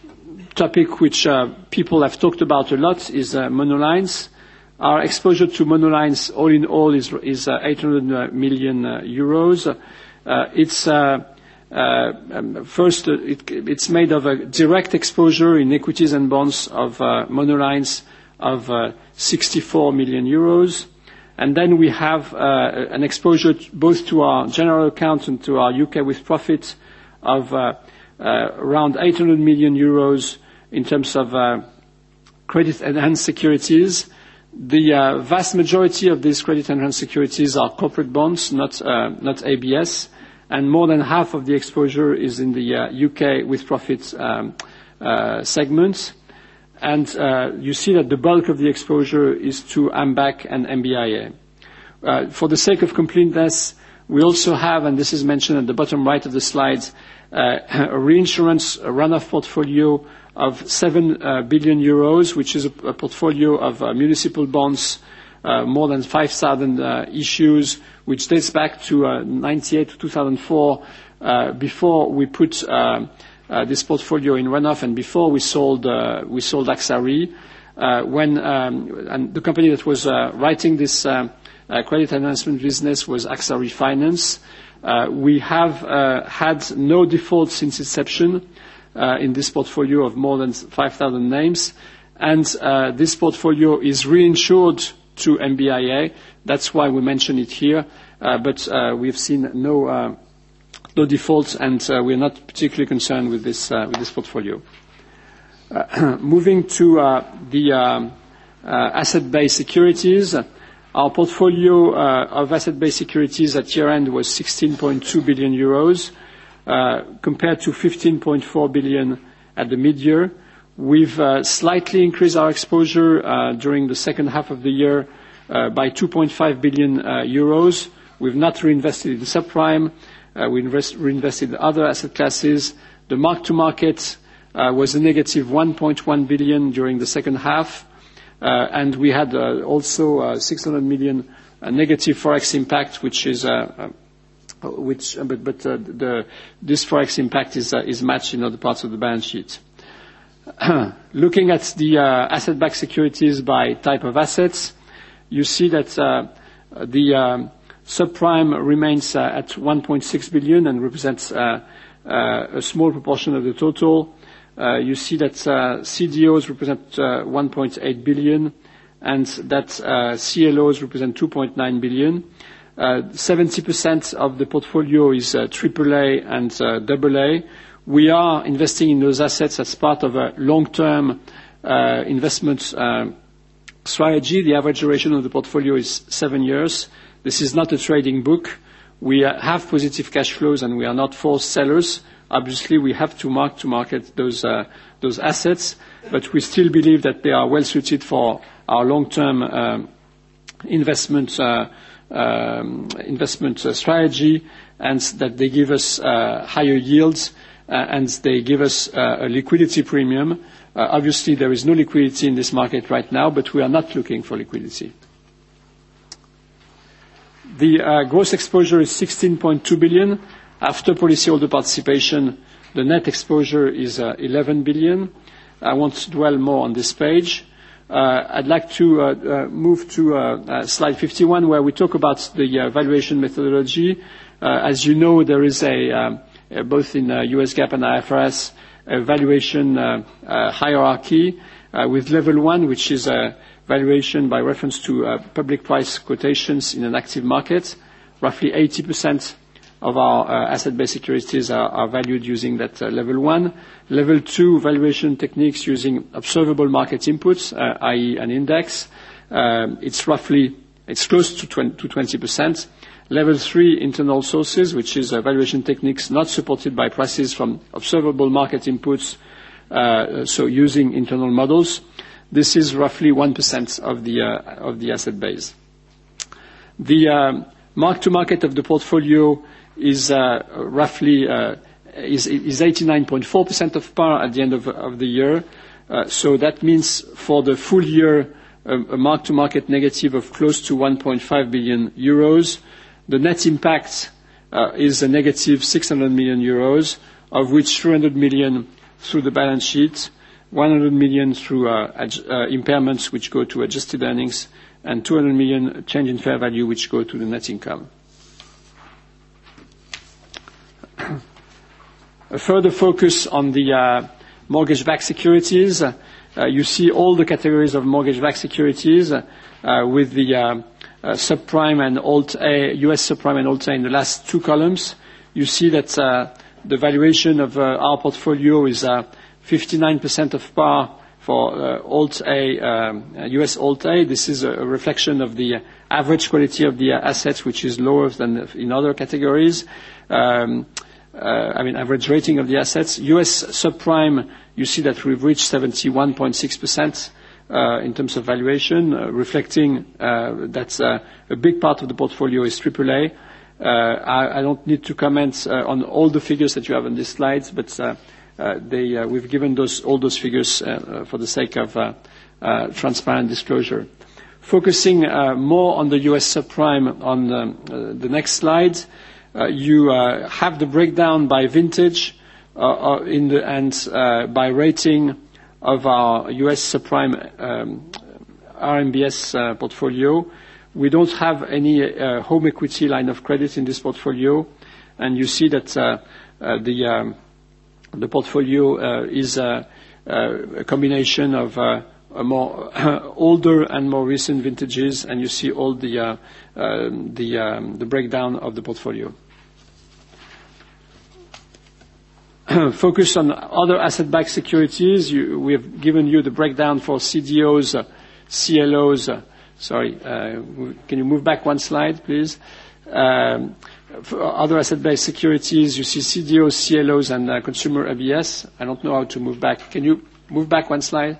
topic which uh, people have talked about a lot is uh, monolines. Our exposure to monolines, all in all, is, is uh, eight hundred million uh, euros. Uh, it's uh, uh, um, first, uh, it, it's made of a direct exposure in equities and bonds of uh, monolines of uh, sixty-four million euros. And then we have uh, an exposure to, both to our general account and to our U K with profit of uh, uh, around eight hundred million euros in terms of uh, credit-enhanced securities. The uh, vast majority of these credit-enhanced securities are corporate bonds, not, uh, not A B S, and more than half of the exposure is in the uh, U K with profit um, uh, segment. And uh, you see that the bulk of the exposure is to A M B A C and M B I A. Uh, for the sake of completeness, we also have, and this is mentioned at the bottom right of the slide, uh, a reinsurance a runoff portfolio of seven uh, billion euros, which is a, a portfolio of uh, municipal bonds, uh, more than five thousand uh, issues, which dates back to uh, ninety-eight to two thousand four, uh, before we put uh, uh, this portfolio in runoff and before we sold uh, we sold AXA Re. Uh, when um, and the company that was uh, writing this uh, uh, credit enhancement business was AXA Re Finance. Uh, we have uh, had no defaults since inception uh, in this portfolio of more than five thousand names, and uh, this portfolio is reinsured to M B I A. That's why we mention it here, uh, but uh, we've seen no uh, no defaults, and uh, we're not particularly concerned with this uh, with this portfolio. Uh, moving to uh, the um, uh, asset-based securities, our portfolio uh, of asset-based securities at year-end was sixteen point two billion euros, uh, compared to fifteen point four billion at the mid-year. We've uh, slightly increased our exposure uh, during the second half of the year uh, by two point five billion uh, euros. We've not reinvested in subprime. Uh, we invest, reinvested in other asset classes. The mark-to-market Uh, was a negative one point one billion during the second half, uh, and we had uh, also uh, six hundred million uh, negative forex impact, which is, uh, uh, which, uh, but, but uh, the, this forex impact is, uh, is matched in other parts of the balance sheet. Looking at the uh, asset-backed securities by type of assets, you see that uh, the um, subprime remains uh, at one point six billion and represents uh, uh, a small proportion of the total. Uh, you see that uh, C D Os represent uh, one point eight billion and that uh, C L Os represent two point nine billion. Uh, seventy percent of the portfolio is uh, triple A and uh, double A. We are investing in those assets as part of a long-term uh, investment uh, strategy. The average duration of the portfolio is seven years. This is not a trading book. We uh, have positive cash flows and we are not forced sellers. Obviously, we have to mark to market those uh, those assets, but we still believe that they are well suited for our long-term um, investment uh, um, investment uh, strategy, and that they give us uh, higher yields uh, and they give us uh, a liquidity premium. Uh, obviously, there is no liquidity in this market right now, but we are not looking for liquidity. The uh, gross exposure is sixteen point two billion. After policyholder participation, the net exposure is uh, eleven billion. I won't dwell more on this page. Uh, I'd like to uh, uh, move to uh, uh, slide fifty-one, where we talk about the uh, valuation methodology. Uh, as you know, there is a, um, uh, both in uh, U S GAAP and I F R S, a valuation uh, uh, hierarchy uh, with level one, which is a valuation by reference to uh, public price quotations in an active market. Roughly eighty percent of our uh, asset-based securities are, are valued using that uh, level one. Level two, valuation techniques using observable market inputs, uh, that is an index. Um, it's roughly, it's close to twenty percent. Level three, internal sources, which is uh, valuation techniques not supported by prices from observable market inputs, uh, so using internal models. This is roughly one percent of the, uh, of the asset base. The um, mark-to-market of the portfolio is uh, roughly uh, is, is eighty-nine point four percent of par at the end of, of the year. Uh, so that means for the full year, um, a mark-to-market negative of close to one point five billion euros. The net impact uh, is a negative six hundred million euros. of which three hundred million through the balance sheet, one hundred million through uh, uh, impairments, which go to adjusted earnings, and two hundred million change in fair value, which go to the net income. A further focus on the uh, mortgage-backed securities. Uh, you see all the categories of mortgage-backed securities uh, with the uh, uh, subprime and Alt-A, U S subprime and Alt-A in the last two columns. You see that uh, the valuation of uh, our portfolio is uh, fifty-nine percent of par for uh, Alt-A, um, U S Alt-A. This is a reflection of the average quality of the assets, which is lower than in other categories. Um, uh, I mean, average rating of the assets. U S subprime, you see that we've reached seventy-one point six percent uh, in terms of valuation, uh, reflecting uh, that uh, a big part of the portfolio is triple A. Uh, I, I don't need to comment uh, on all the figures that you have on these slides, but uh, uh, they, uh, we've given those, all those figures uh, for the sake of uh, uh, transparent disclosure. Focusing uh, more on the U S subprime on um, uh, the next slide, uh, you uh, have the breakdown by vintage uh, in the, and uh, by rating of our U S subprime um, R M B S uh, portfolio. We don't have any uh, home equity line of credit in this portfolio, and you see that uh, uh, the um, the portfolio uh, is uh, uh, a combination of uh, a more older and more recent vintages, and you see all the uh, uh, the um, the breakdown of the portfolio. Focus on other asset-backed securities. You, we have given you the breakdown for C D Os, uh, C L Os. Uh, Sorry, uh, can you move back one slide, please? Um, for other asset-based securities, you see C D Os, C L Os, and uh, consumer A B S. I don't know how to move back. Can you move back one slide?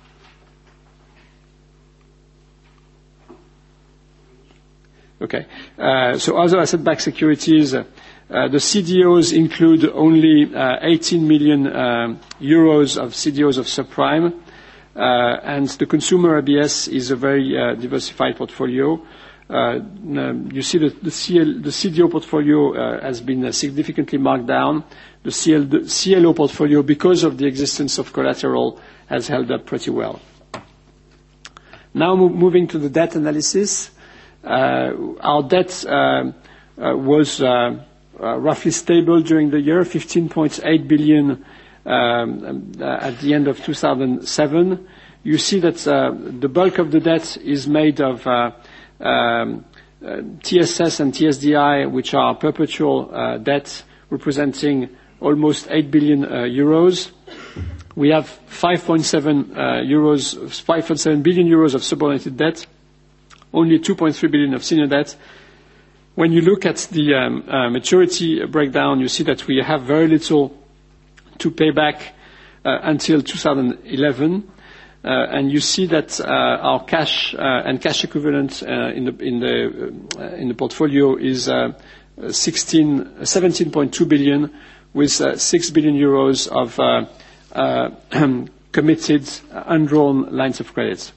Okay. Uh, so other asset-backed securities, uh, uh, the C D Os include only uh, eighteen million uh, euros of C D Os of subprime. Uh, and the consumer A B S is a very uh, diversified portfolio. Uh, you see that the, C L, the C D O portfolio uh, has been uh, significantly marked down. The, C L, the C L O portfolio, because of the existence of collateral, has held up pretty well. Now mo- moving to the debt analysis. Uh, our debt uh, uh, was uh, uh, roughly stable during the year, fifteen point eight billion Um, uh, at the end of two thousand seven. You see that uh, the bulk of the debt is made of uh, um, uh, T S S and T S D I, which are perpetual uh, debt, representing almost eight billion uh, euros. We have five point seven uh, euros, five point seven billion euros of subordinated debt, only two point three billion of senior debt. When you look at the um, uh, maturity breakdown, you see that we have very little to pay back uh, until two thousand eleven, uh, and you see that uh, our cash uh, and cash equivalent uh, in the in the uh, in the portfolio is uh, seventeen point two billion, with uh, six billion euros of uh, uh, committed undrawn lines of credit.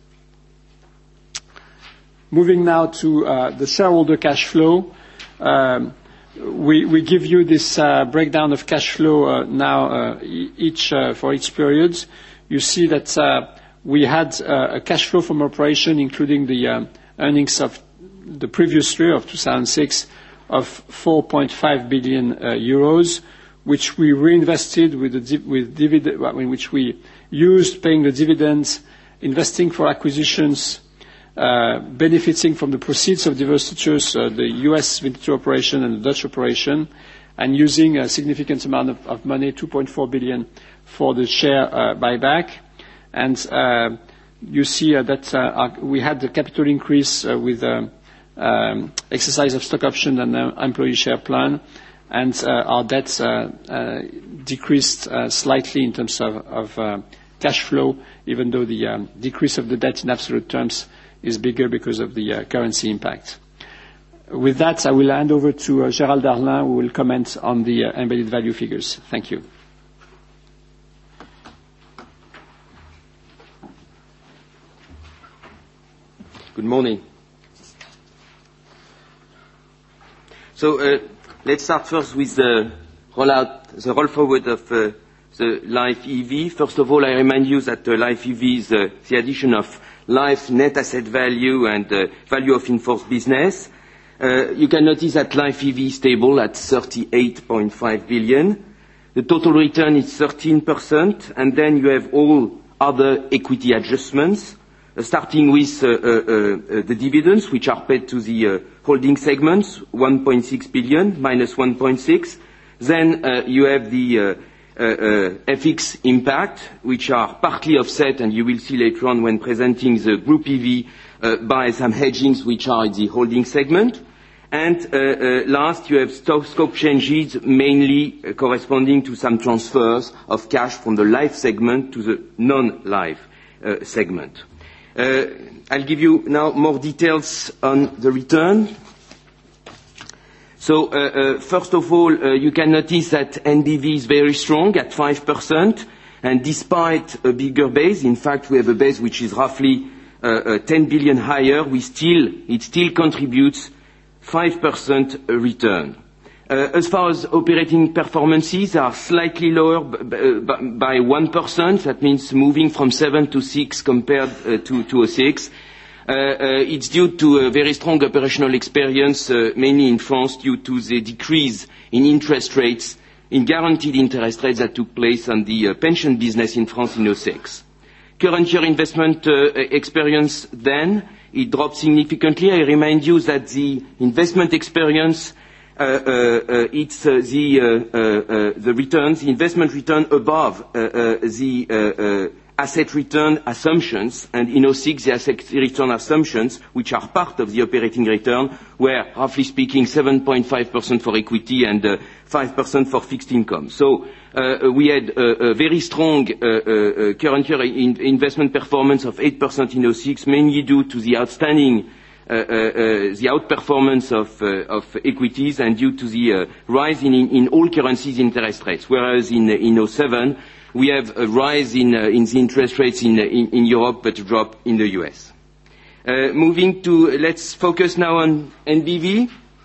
Moving now to uh, the shareholder cash flow. Um, We, we give you this uh, breakdown of cash flow uh, now uh, each uh, for each period. You see that uh, we had uh, a cash flow from operation, including the um, earnings of the previous year of two thousand six, of four point five billion uh, euros, which we reinvested with the di- with dividend, which we used paying the dividends, investing for acquisitions, Uh, benefiting from the proceeds of divestitures, uh, the U S vintage operation and the Dutch operation, and using a significant amount of, of money, two point four billion, for the share uh, buyback. And uh, you see uh, that uh, our, we had the capital increase uh, with uh, um, exercise of stock option and uh, employee share plan, and uh, our debt uh, uh, decreased uh, slightly in terms of, of uh, cash flow, even though the um, decrease of the debt in absolute terms is bigger because of the uh, currency impact. With that, I will hand over to uh, Gérald Darlin, who will comment on the uh, embedded value figures. Thank you.
Good morning. So uh, let's start first with the roll out the roll forward of uh, the Life E V. First of all, I remind you that uh, Life E V is uh, the addition of Life net asset value and uh, value of in-force business. Uh, you can notice that Life E V is stable at thirty-eight point five billion. The total return is thirteen percent, and then you have all other equity adjustments, uh, starting with uh, uh, uh, the dividends, which are paid to the uh, holding segments, one point six billion minus one point six. Then uh, you have the uh, uh, uh, F X impact, which are partly offset, and you will see later on when presenting the group E V, uh, by some hedgings which are in the holding segment. And uh, uh, last, you have scope changes, mainly uh, corresponding to some transfers of cash from the life segment to the non-life uh, segment. Uh, I'll give you now more details on the return. So, uh, uh, first of all, uh, you can notice that N B V is very strong at five percent, and despite a bigger base, in fact, we have a base which is roughly uh, uh, ten billion higher, we still, it still contributes five percent return. Uh, as far as operating performances are slightly lower by one percent, that means moving from seven to six compared uh, to two oh six. Uh, uh, it's due to a very strong operational experience, uh, mainly in France, due to the decrease in interest rates, in guaranteed interest rates that took place on the uh, pension business in France in oh six. Current year investment uh, experience then, it dropped significantly. I remind you that the investment experience, uh, uh, uh, it's uh, the, uh, uh, uh, the returns, the investment return above uh, uh, the uh, uh, asset return assumptions, and in oh six the asset return assumptions, which are part of the operating return, were, roughly speaking, seven point five percent for equity and uh, five percent for fixed income. So uh, we had a, a very strong uh, uh, current year in investment performance of eight percent in oh six, mainly due to the outstanding uh, uh, uh, the outperformance of, uh, of equities and due to the uh, rise in, in all currencies interest rates, whereas in, in oh seven we have a rise in, uh, in the interest rates in, in, in Europe, but a drop in the U S. Uh, moving to, let's focus now on N B V.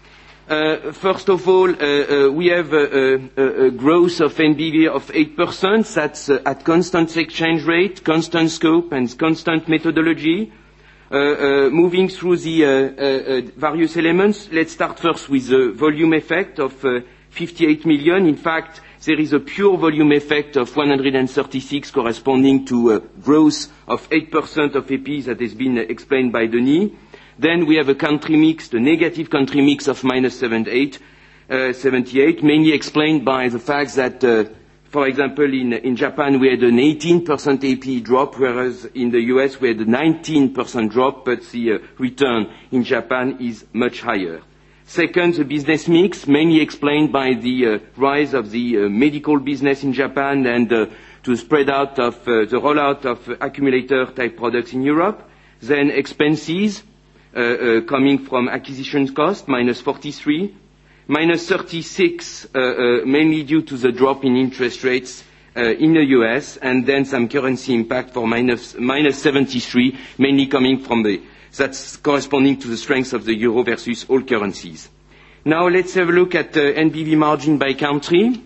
Uh, first of all, uh, uh, we have a, a, a growth of N B V of eight percent. That's uh, at constant exchange rate, constant scope, and constant methodology. Uh, uh, moving through the uh, uh, uh, various elements, let's start first with the volume effect of uh, fifty-eight million. In fact, there is a pure volume effect of one hundred thirty-six corresponding to a growth of eight percent of E Ps that has been explained by Denis. Then we have a country mix, the negative country mix of minus seventy-eight, uh, seventy-eight, mainly explained by the fact that, uh, for example, in, in Japan we had an eighteen percent A P drop, whereas in the U S we had a nineteen percent drop, but the uh, return in Japan is much higher. Second, the business mix, mainly explained by the uh, rise of the uh, medical business in Japan and uh, to spread out of uh, the rollout of uh, accumulator-type products in Europe. Then expenses uh, uh, coming from acquisition cost, minus forty-three. Minus thirty-six, uh, uh, mainly due to the drop in interest rates uh, in the U S, and then some currency impact for minus, minus seventy-three, mainly coming from the That's corresponding to the strength of the euro versus all currencies. Now let's have a look at uh, N B V margin by country.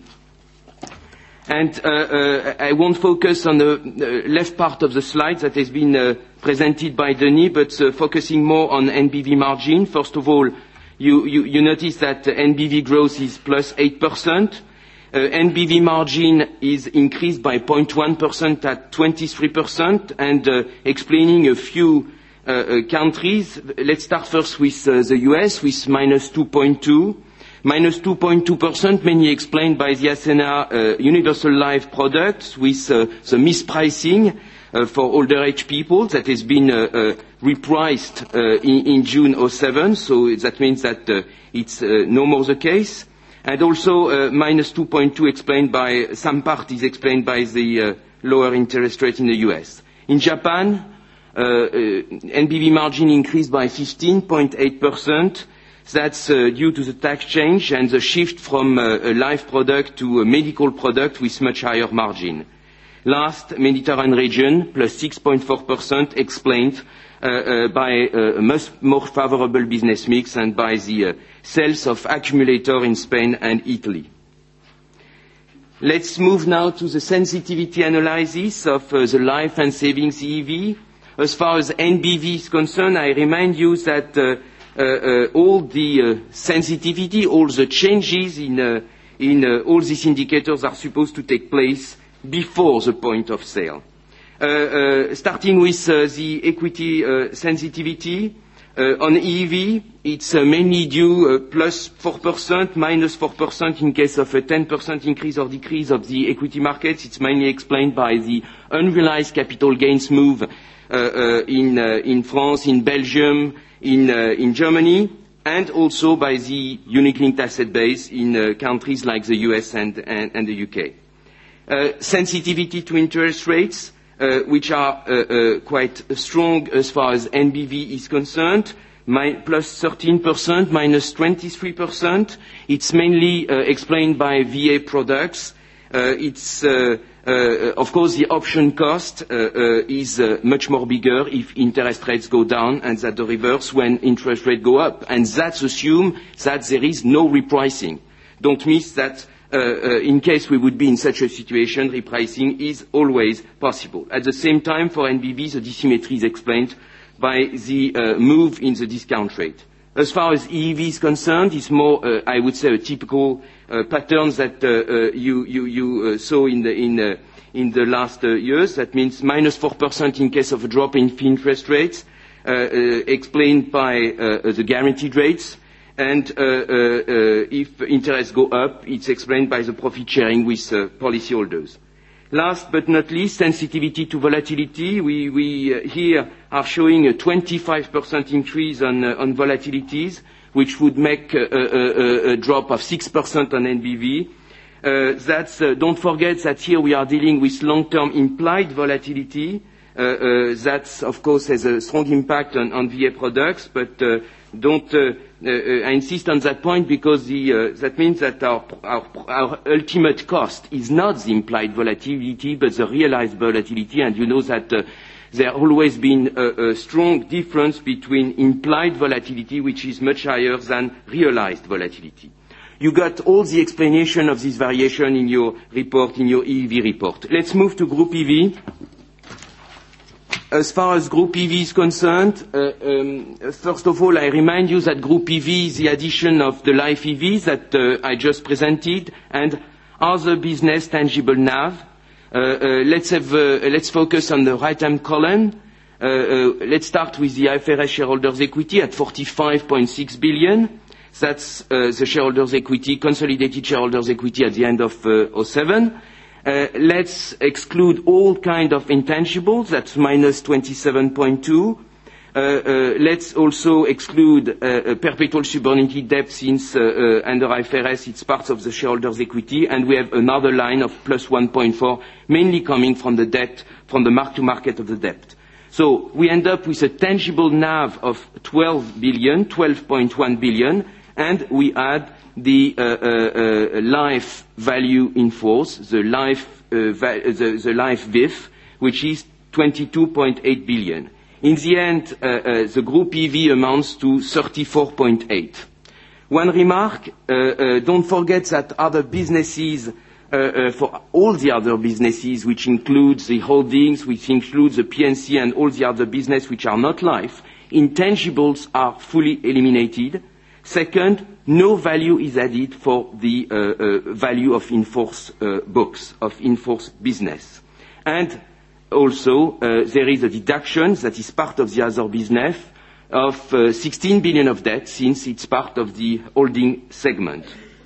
And uh, uh, I won't focus on the uh, left part of the slide that has been uh, presented by Denis, but uh, focusing more on N B V margin. First of all, you, you, you notice that uh, N B V growth is plus eight percent. Uh, N B V margin is increased by zero point one percent at twenty-three percent, and uh, explaining a few Uh, uh, countries. Let's start first with uh, the U S, with minus two point two. Minus two point two percent, mainly explained by the Ascena uh, Universal Life products, with uh, the mispricing uh, for older age people that has been uh, uh, repriced uh, in, in June oh seven, so that means that uh, it's uh, no more the case. And also uh, minus two point two explained by, some part is explained by the uh, lower interest rate in the U S. In Japan, Uh, uh, N B V margin increased by fifteen point eight percent. That's uh, due to the tax change and the shift from uh, a life product to a medical product with much higher margin. Last, Mediterranean region, plus six point four percent, explained uh, uh, by uh, a much more favorable business mix and by the uh, sales of accumulator in Spain and Italy. Let's move now to the sensitivity analysis of uh, the life and savings E E V. As far as N B V is concerned, I remind you that uh, uh, uh, all the uh, sensitivity, all the changes in, uh, in uh, all these indicators are supposed to take place before the point of sale. Uh, uh, starting with uh, the equity uh, sensitivity, uh, on E E V, it's uh, mainly due uh, plus four percent, minus four percent in case of a ten percent increase or decrease of the equity markets. It's mainly explained by the unrealized capital gains move uh, uh, in, uh, in France, in Belgium, in, uh, in Germany, and also by the unit-linked asset base in uh, countries like the U S and, and, and the U K. Uh, sensitivity to interest rates, Uh, which are uh, uh, quite strong as far as N B V is concerned, my, plus thirteen percent, minus twenty-three percent. It's mainly uh, explained by V A products. Uh, it's, uh, uh, of course, the option cost uh, uh, is uh, much more bigger if interest rates go down, and that the reverse when interest rates go up. And that's assume that there is no repricing. Don't miss that. Uh, uh, in case we would be in such a situation, repricing is always possible. At the same time, for N B V, the dissymmetry is explained by the uh, move in the discount rate. As far as E E V is concerned, it's more, uh, I would say, a typical uh, pattern that uh, uh, you, you, you uh, saw in the, in, uh, in the last uh, years. That means minus four percent in case of a drop in interest rates, uh, uh, explained by uh, the guaranteed rates. And uh, uh, uh, if interests go up, it's explained by the profit sharing with uh, policyholders. Last but not least, sensitivity to volatility. We, we uh, here are showing a twenty-five percent increase on, uh, on volatilities, which would make uh, a, a, a drop of six percent on N B V. Uh, that's, uh, don't forget that here we are dealing with long-term implied volatility. Uh, uh, that, of course, has a strong impact on, on V A products, but uh, don't, uh, uh, I insist on that point because the, uh, that means that our, our, our ultimate cost is not the implied volatility, but the realized volatility, and you know that uh, there has always been a, a strong difference between implied volatility, which is much higher than realized volatility. You got all the explanation of this variation in your report, in your E E V report. Let's move to Group E V. As far as Group E V is concerned, uh, um, first of all, I remind you that Group E V is the addition of the Life E V that uh, I just presented and other business tangible N A V. Uh, uh, let's, have, uh, let's focus on the right-hand column. Uh, uh, let's start with the I F R S shareholders' equity at forty-five point six billion. That's uh, the shareholders' equity, consolidated shareholders' equity at the end of uh, oh seven. Uh, let's exclude all kind of intangibles, that's minus twenty-seven point two. Uh, uh, let's also exclude uh, perpetual subordinated debt since uh, uh, under I F R S it's part of the shareholders' equity, and we have another line of plus one point four, mainly coming from the debt, from the mark-to-market of the debt. So we end up with a tangible N A V of twelve billion, twelve point one billion, and we add the uh, uh, uh, life value in force, the life, uh, va the, the life V I F, which is twenty-two point eight billion. In the end, uh, uh, the Group E V amounts to thirty-four point eight. One remark, uh, uh, don't forget that other businesses, uh, uh, for all the other businesses, which includes the holdings, which includes the P N C and all the other business which are not life, intangibles are fully eliminated. Second, no value is added for the uh, uh, value of in-force uh, books, of in-force business. And also, uh, there is a deduction that is part of the other business of uh, sixteen billion of debt, since it's part of the holding segment.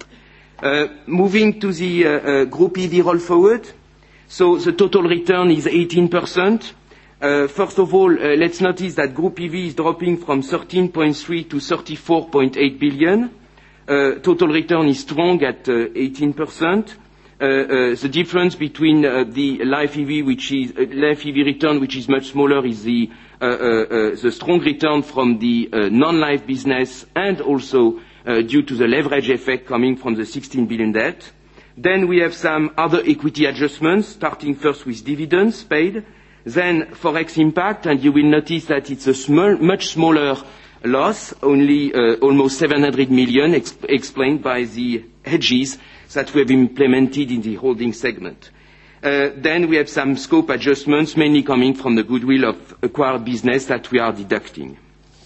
Uh, moving to the uh, uh, Group E V roll forward, so the total return is eighteen percent. Uh, first of all, uh, let's notice that Group E V is dropping from thirteen point three to thirty-four point eight billion. Uh, total return is strong at uh, eighteen percent. Uh, uh, the difference between uh, the Life E V, which is uh, Life E V return, which is much smaller, is the uh, uh, uh, the strong return from the uh, non-life business, and also uh, due to the leverage effect coming from the sixteen billion debt. Then we have some other equity adjustments, starting first with dividends paid. Then Forex impact, and you will notice that it's a small, much smaller uh, loss, only uh, almost seven hundred million, ex explained by the hedges that we have implemented in the holding segment. Uh, then we have some scope adjustments, mainly coming from the goodwill of acquired business that we are deducting.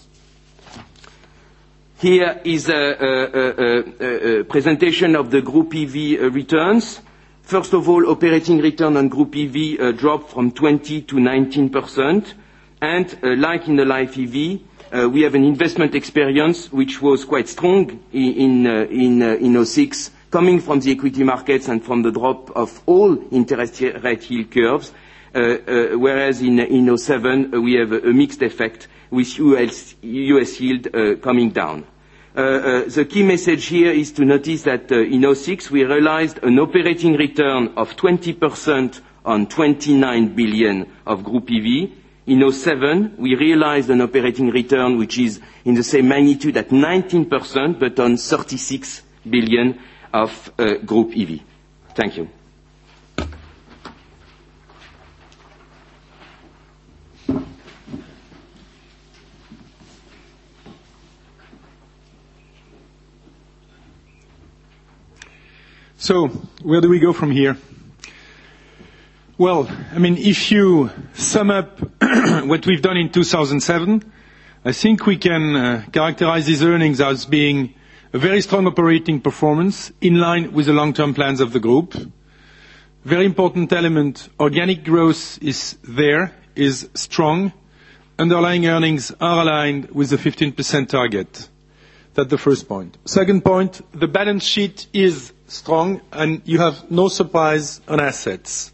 Here is a, a, a, a presentation of the Group E V uh, returns. First of all, operating return on Group E V uh, dropped from twenty to nineteen percent. And uh, like in the Life E V, uh, we have an investment experience which was quite strong in, in, uh, in, uh, in oh six, coming from the equity markets and from the drop of all interest rate yield curves, uh, uh, whereas in, in oh seven uh, we have a, a mixed effect with U S, U S yield uh, coming down. Uh, uh, the key message here is to notice that uh, in oh six we realized an operating return of twenty percent on twenty-nine billion of Group E V. In oh seven we realized an operating return which is in the same magnitude at nineteen percent but on thirty-six billion of uh, Group E V. Thank you.
So, where do we go from here? Well, I mean, if you sum up what we've done in two thousand seven, I think we can uh, characterize these earnings as being a very strong operating performance in line with the long-term plans of the group. Very important element, organic growth is there, is strong. Underlying earnings are aligned with the fifteen percent target. That's the first point. Second point, the balance sheet is strong and you have no surprise on assets.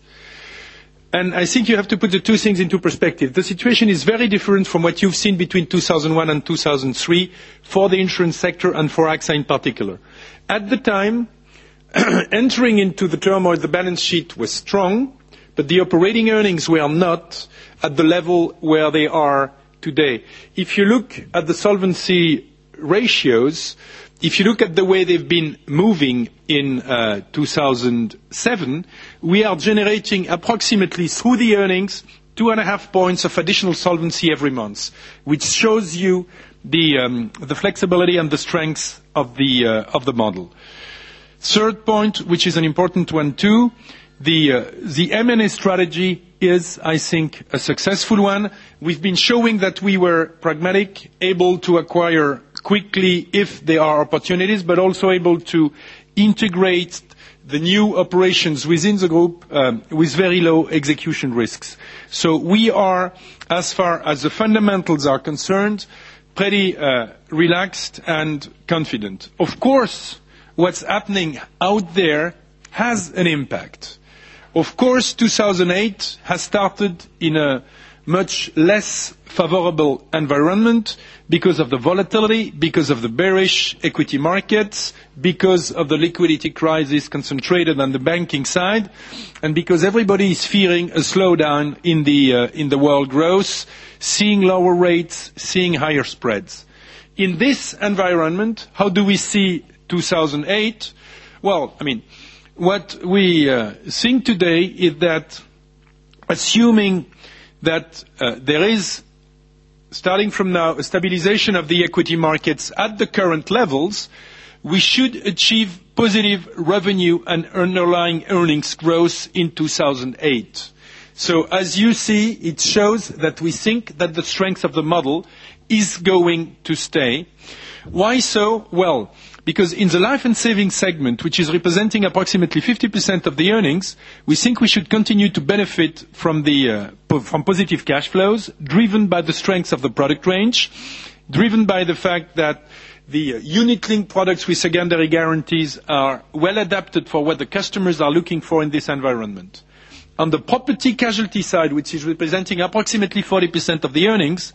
And I think you have to put the two things into perspective. The situation is very different from what you've seen between two thousand one and two thousand three for the insurance sector and for AXA in particular. At the time, entering into the turmoil, the balance sheet was strong, but the operating earnings were not at the level where they are today. If you look at the solvency ratios, if you look at the way they've been moving in uh, two thousand seven, we are generating approximately through the earnings two and a half points of additional solvency every month, which shows you the, um, the flexibility and the strength of the, uh, of the model. Third point, which is an important one too, the, uh, the M and A strategy is, I think, a successful one. We've been showing that we were pragmatic, able to acquire quickly if there are opportunities, but also able to integrate the new operations within the group um, with very low execution risks. So we are, as far as the fundamentals are concerned, pretty uh, relaxed and confident. Of course, what's happening out there has an impact. Of course, two thousand eight has started in a much less favorable environment because of the volatility, because of the bearish equity markets, because of the liquidity crisis concentrated on the banking side, and because everybody is fearing a slowdown in the, uh, in the world growth, seeing lower rates, seeing higher spreads. In this environment, how do we see two thousand eight? Well, I mean, what we uh, think today is that assuming that uh, there is, starting from now, a stabilization of the equity markets at the current levels, we should achieve positive revenue and underlying earnings growth in two thousand eight. So as you see, it shows that we think that the strength of the model is going to stay. Why so? Well, because in the life and savings segment, which is representing approximately fifty percent of the earnings, we think we should continue to benefit from the uh, po from positive cash flows, driven by the strength of the product range, driven by the fact that the uh, unit-linked products with secondary guarantees are well adapted for what the customers are looking for in this environment. On the property casualty side, which is representing approximately forty percent of the earnings,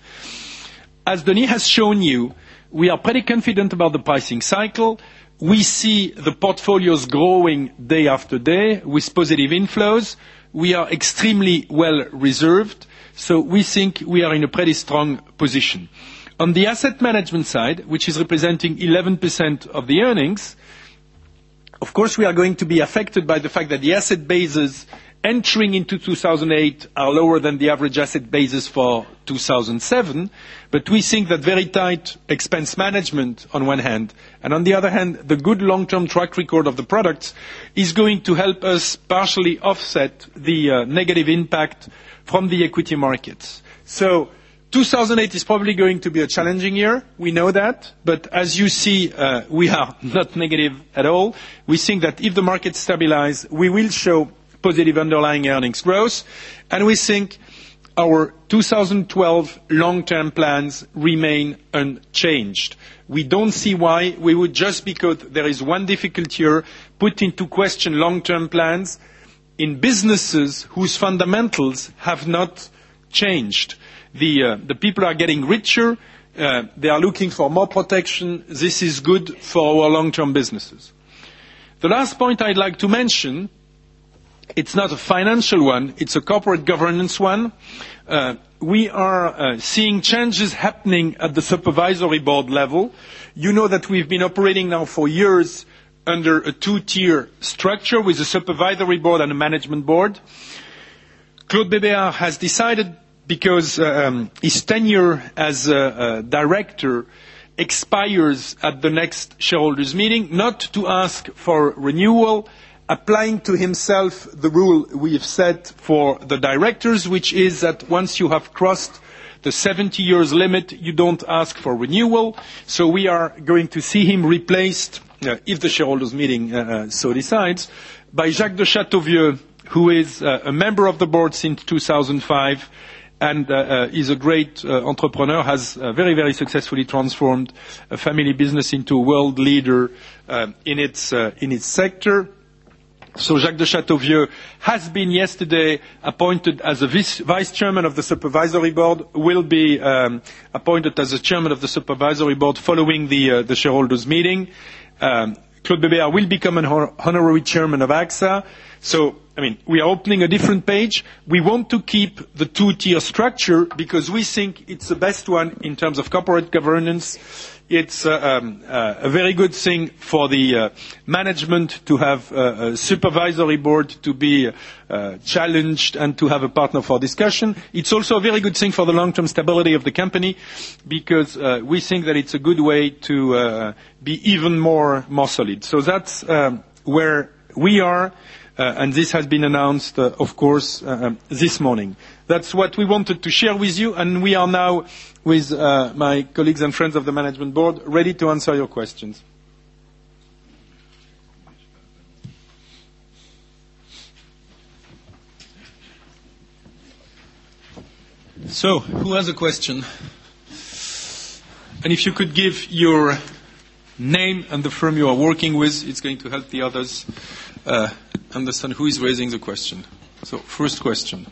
as Denis has shown you, we are pretty confident about the pricing cycle. We see the portfolios growing day after day with positive inflows. We are extremely well reserved, so we think we are in a pretty strong position. On the asset management side, which is representing eleven percent of the earnings, of course we are going to be affected by the fact that the asset bases entering into two thousand eight are lower than the average asset basis for two thousand seven, but we think that very tight expense management on one hand, and on the other hand, the good long-term track record of the products is going to help us partially offset the uh, negative impact from the equity markets. So two thousand eight is probably going to be a challenging year. We know that. But as you see, uh, we are not negative at all. We think that if the markets stabilize, we will show positive underlying earnings growth. And we think our two thousand twelve long-term plans remain unchanged. We don't see why we would, just because there is one difficult year, put into question long-term plans in businesses whose fundamentals have not changed. The, uh, the people are getting richer. Uh, they are looking for more protection. This is good for our long-term businesses. The last point I'd like to mention, it's not a financial one, it's a corporate governance one. Uh, we are uh, seeing changes happening at the supervisory board level. You know that we've been operating now for years under a two-tier structure with a supervisory board and a management board. Claude Bébéar has decided, because um, his tenure as a, a director expires at the next shareholders' meeting, not to ask for renewal, applying to himself the rule we have set for the directors, which is that once you have crossed the seventy years limit, you don't ask for renewal. So we are going to see him replaced, uh, if the shareholders' meeting uh, so decides, by Jacques de Chateauvieux, who is uh, a member of the board since two thousand five, and uh, uh, is a great uh, entrepreneur, has uh, very, very successfully transformed a family business into a world leader uh, in its uh, in its sector. So Jacques de Chateauvieux has been yesterday appointed as a vice, vice chairman of the supervisory board, will be um, appointed as a chairman of the supervisory board following the, uh, the shareholders' meeting. Um, Claude Bébéar will become an honor- honorary chairman of AXA. So, I mean, we are opening a different page. We want to keep the two-tier structure because we think it's the best one in terms of corporate governance. It's uh, um, uh, a very good thing for the uh, management to have uh, a supervisory board to be uh, challenged and to have a partner for discussion. It's also a very good thing for the long-term stability of the company because uh, we think that it's a good way to uh, be even more, more solid. So that's um, where we are. Uh, and this has been announced, uh, of course, uh, this morning. That's what we wanted to share with you, and we are now, with uh, my colleagues and friends of the management board, ready to answer your questions. So, who has a question? And if you could give your name and the firm you are working with, it's going to help the others uh, understand who is raising the question. So, first question.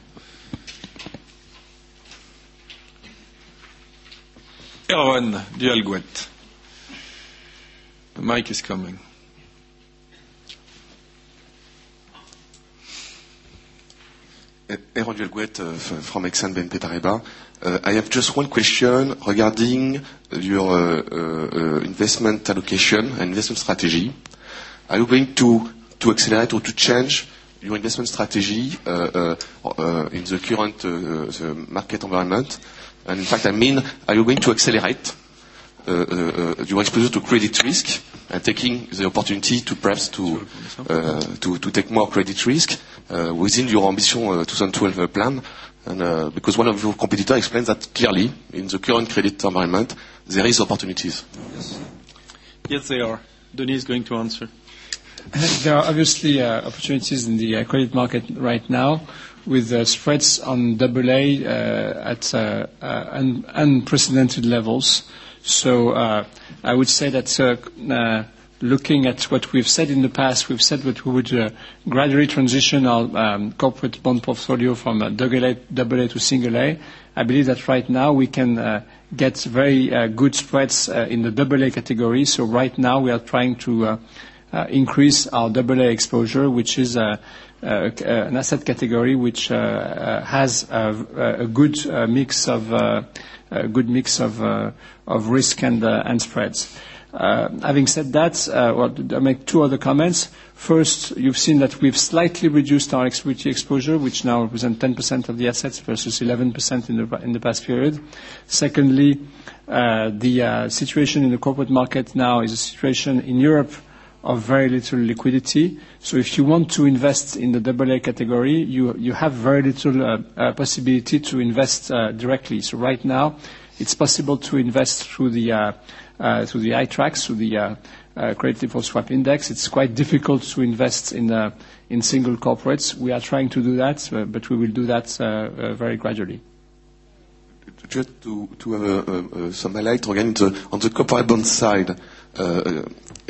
Erwan Duhalgouet. The mic is coming.
Erwan Duhalgouet uh, from Exane B N P Paribas. Uh, I have just one question regarding your uh, uh, investment allocation and investment strategy. Are you going to, to accelerate or to change your investment strategy uh, uh, uh, in the current uh, the market environment? And in fact, I mean, are you going to accelerate uh, uh, your exposure to credit risk and taking the opportunity to perhaps to uh, to, to take more credit risk uh, within your Ambition uh, twenty twelve plan? And uh, because one of your competitors explains that clearly in the current credit environment there is opportunities.
Yes, yes there are. Denis is going to answer.
There are obviously uh, opportunities in the uh, credit market right now, with uh, spreads on double A uh, at uh, uh, un- unprecedented levels. So uh, I would say that uh, uh, looking at what we've said in the past, we've said that we would uh, gradually transition our um, corporate bond portfolio from uh, double A, double A to single A. I believe that right now we can uh, get very uh, good spreads uh, in the double A category. So right now we are trying to uh, uh, increase our double A exposure, which is uh, Uh, an asset category which uh, uh, has a, a good uh, mix of uh, a good mix of uh, of risk and uh, and spreads. Uh, having said that, uh, well, I'll make two other comments. First, you've seen that we've slightly reduced our equity exposure, which now represents ten percent of the assets versus eleven percent in the, in the past period. Secondly, uh, the uh, situation in the corporate market now is a situation in Europe of very little liquidity. So if you want to invest in the double A category, you, you have very little uh, uh, possibility to invest uh, directly. So right now, it's possible to invest through the uh, uh, through the I TRAX, through the uh, uh, credit default swap index. It's quite difficult to invest in uh, in single corporates. We are trying to do that, uh, but we will do that uh, uh, very gradually.
Just to, to have uh, uh, some highlight again the, on the corporate bond side. Uh, uh,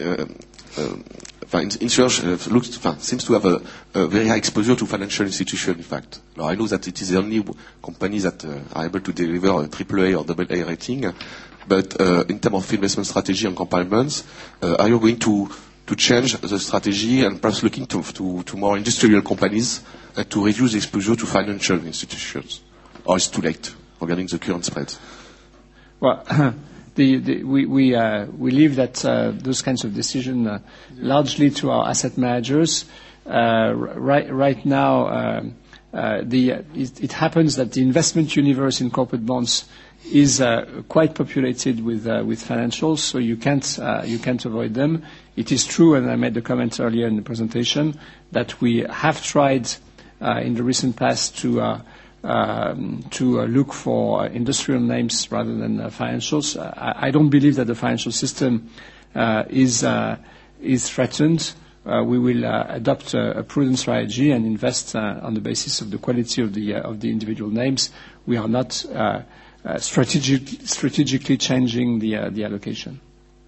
uh, Insurance uh, looks, uh, seems to have a, a very high exposure to financial institutions, in fact. Now, I know that it is the only company that uh, are able to deliver a triple A or double A rating, but uh, in terms of investment strategy and compartments, uh, are you going to, to change the strategy and perhaps looking to, to, to more industrial companies uh, to reduce exposure to financial institutions? Or is it too late regarding the current spreads?
Well, The, the, we, we, uh, we leave that, uh, those kinds of decisions uh, largely to our asset managers. Uh, right, right now, uh, uh, the, uh, it, it happens that the investment universe in corporate bonds is uh, quite populated with, uh, with financials, so you can't, uh, you can't avoid them. It is true, and I made the comment earlier in the presentation, that we have tried uh, in the recent past to uh, Um, to uh, look for uh, industrial names rather than uh, financials. Uh, I, I don't believe that the financial system uh, is uh, is threatened. Uh, we will uh, adopt a, a prudent strategy and invest uh, on the basis of the quality of the uh, of the individual names. We are not uh, uh, strategic, strategically changing the uh, the allocation.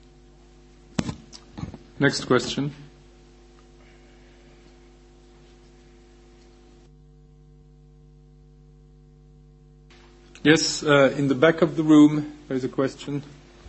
Next question. Yes, uh, in the back of the room, there is a question.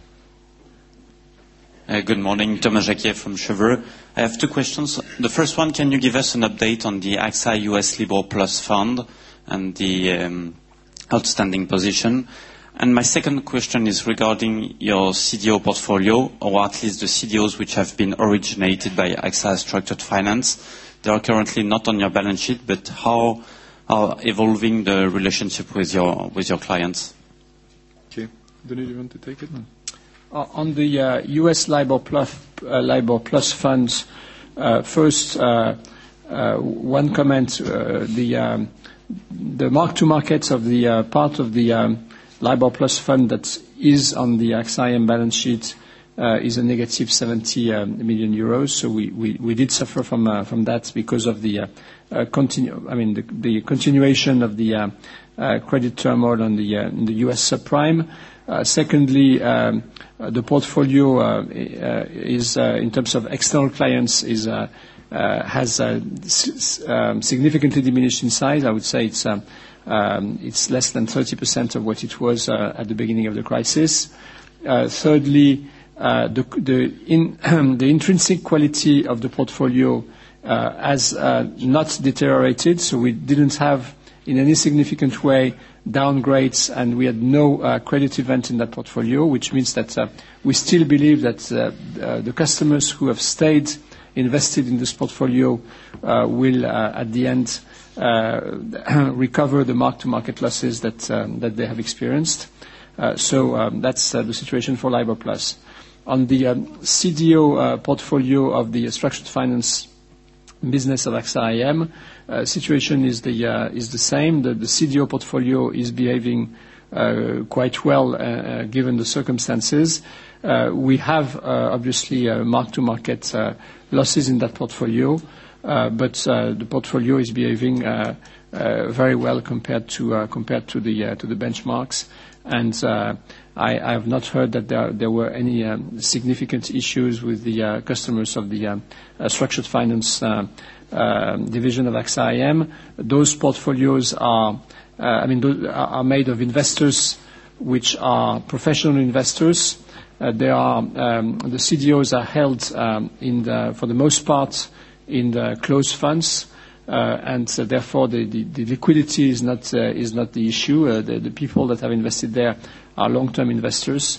Uh, good morning, Thomas Jacquier from Cheuvreux. I have two questions. The first one, can you give us an update on the A X A U S Libor Plus fund and the um, outstanding position? And my second question is regarding your C D O portfolio, or at least the C D Os which have been originated by A X A Structured Finance. They are currently not on your balance sheet, but how are evolving the relationship with your with your clients?
Okay. Denis, do you want to take it?
Mm. Uh, on the uh, U S Libor Plus, uh, Libor Plus funds, uh, first, uh, uh, one comment, uh, the, um, the mark-to-market of the uh, part of the um, Libor Plus fund that is on the A X A I M balance sheet uh, is a negative seventy uh, million euros. So we, we, we did suffer from, uh, from that because of the uh, uh, continue, I mean, the, the continuation of the uh, uh, credit turmoil on the, uh, in the U S subprime. Uh, secondly, um, uh, the portfolio uh, uh, is, uh, in terms of external clients, is uh, uh, has uh, s- um, significantly diminished in size. I would say it's uh, um, it's less than thirty percent of what it was uh, at the beginning of the crisis. Uh, thirdly, uh, the the, in, the intrinsic quality of the portfolio uh, has uh, not deteriorated, so we didn't have in any significant way downgrades, and we had no uh, credit event in that portfolio, which means that uh, we still believe that uh, uh, the customers who have stayed invested in this portfolio uh, will, uh, at the end, uh, recover the mark-to-market losses that um, that they have experienced. Uh, so um, that's uh, the situation for Libor Plus. On the um, C D O uh, portfolio of the structured finance business of A X A I M, Uh, situation is the uh, is the same. The, the C D O portfolio is behaving uh, quite well uh, uh, given the circumstances. Uh, we have uh, obviously uh, mark-to-market uh, losses in that portfolio, uh, but uh, the portfolio is behaving uh, uh, very well compared to uh, compared to the uh, to the benchmarks. And uh, I, I have not heard that there, there were any um, significant issues with the uh, customers of the um, uh, structured finance uh, uh, division of A X A I M. Those portfolios are, uh, I mean, those are made of investors which are professional investors. Uh, they are um, the C D Os are held um, in the, for the most part in the closed funds. Uh, and uh, therefore the, the, the liquidity is not uh, is not the issue. Uh, the, the people that have invested there are long-term investors.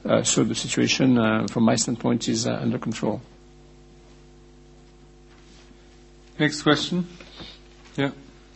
Uh, so the situation, uh, from my standpoint, is uh, under control.
Next question. Yeah.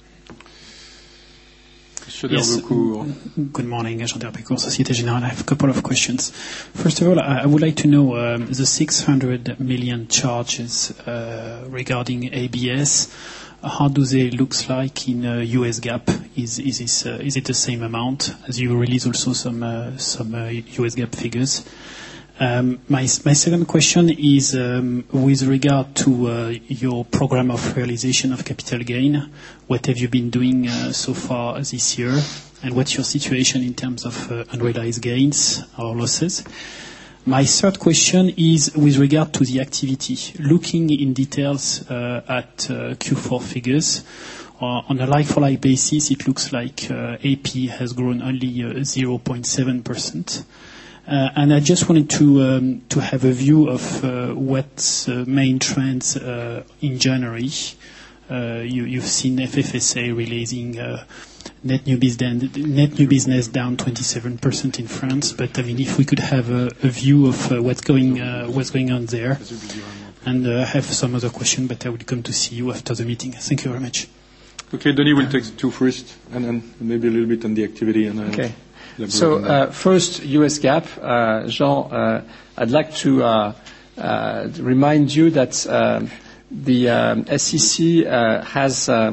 Yes. Good morning, Jean-Pierre Pécourt, Société Générale. I have a couple of questions. First of all, I would like to know um, the six hundred million charges uh, regarding A B S. How do they look like in uh, U S GAAP? Is, is, this, uh, is it the same amount as you release also some uh, some uh, U S GAAP figures? Um, my, my second question is um, with regard to uh, your program of realization of capital gain. What have you been doing uh, so far this year, and what's your situation in terms of uh, unrealized gains or losses? My third question is with regard to the activity. Looking in details uh, at uh, Q four figures, uh, on a like-for-like basis, it looks like uh, A P has grown only uh, zero point seven percent. Uh, and I just wanted to um, to have a view of uh, what uh, main trends uh, in January. Uh, you, you've seen F F S A releasing uh, net new business net new business down twenty-seven percent in France. But I mean, if we could have a, a view of uh, what's going uh, what's going on there, and uh, I have some other question, but I will come to see you after the meeting. Thank you very much.
Okay, Denis will take the two first, and then maybe a little bit on the activity. And uh,
okay. So uh, first, U S GAAP. Uh, Jean, uh, I'd like to uh, uh, remind you that uh, the um, S E C uh, has uh,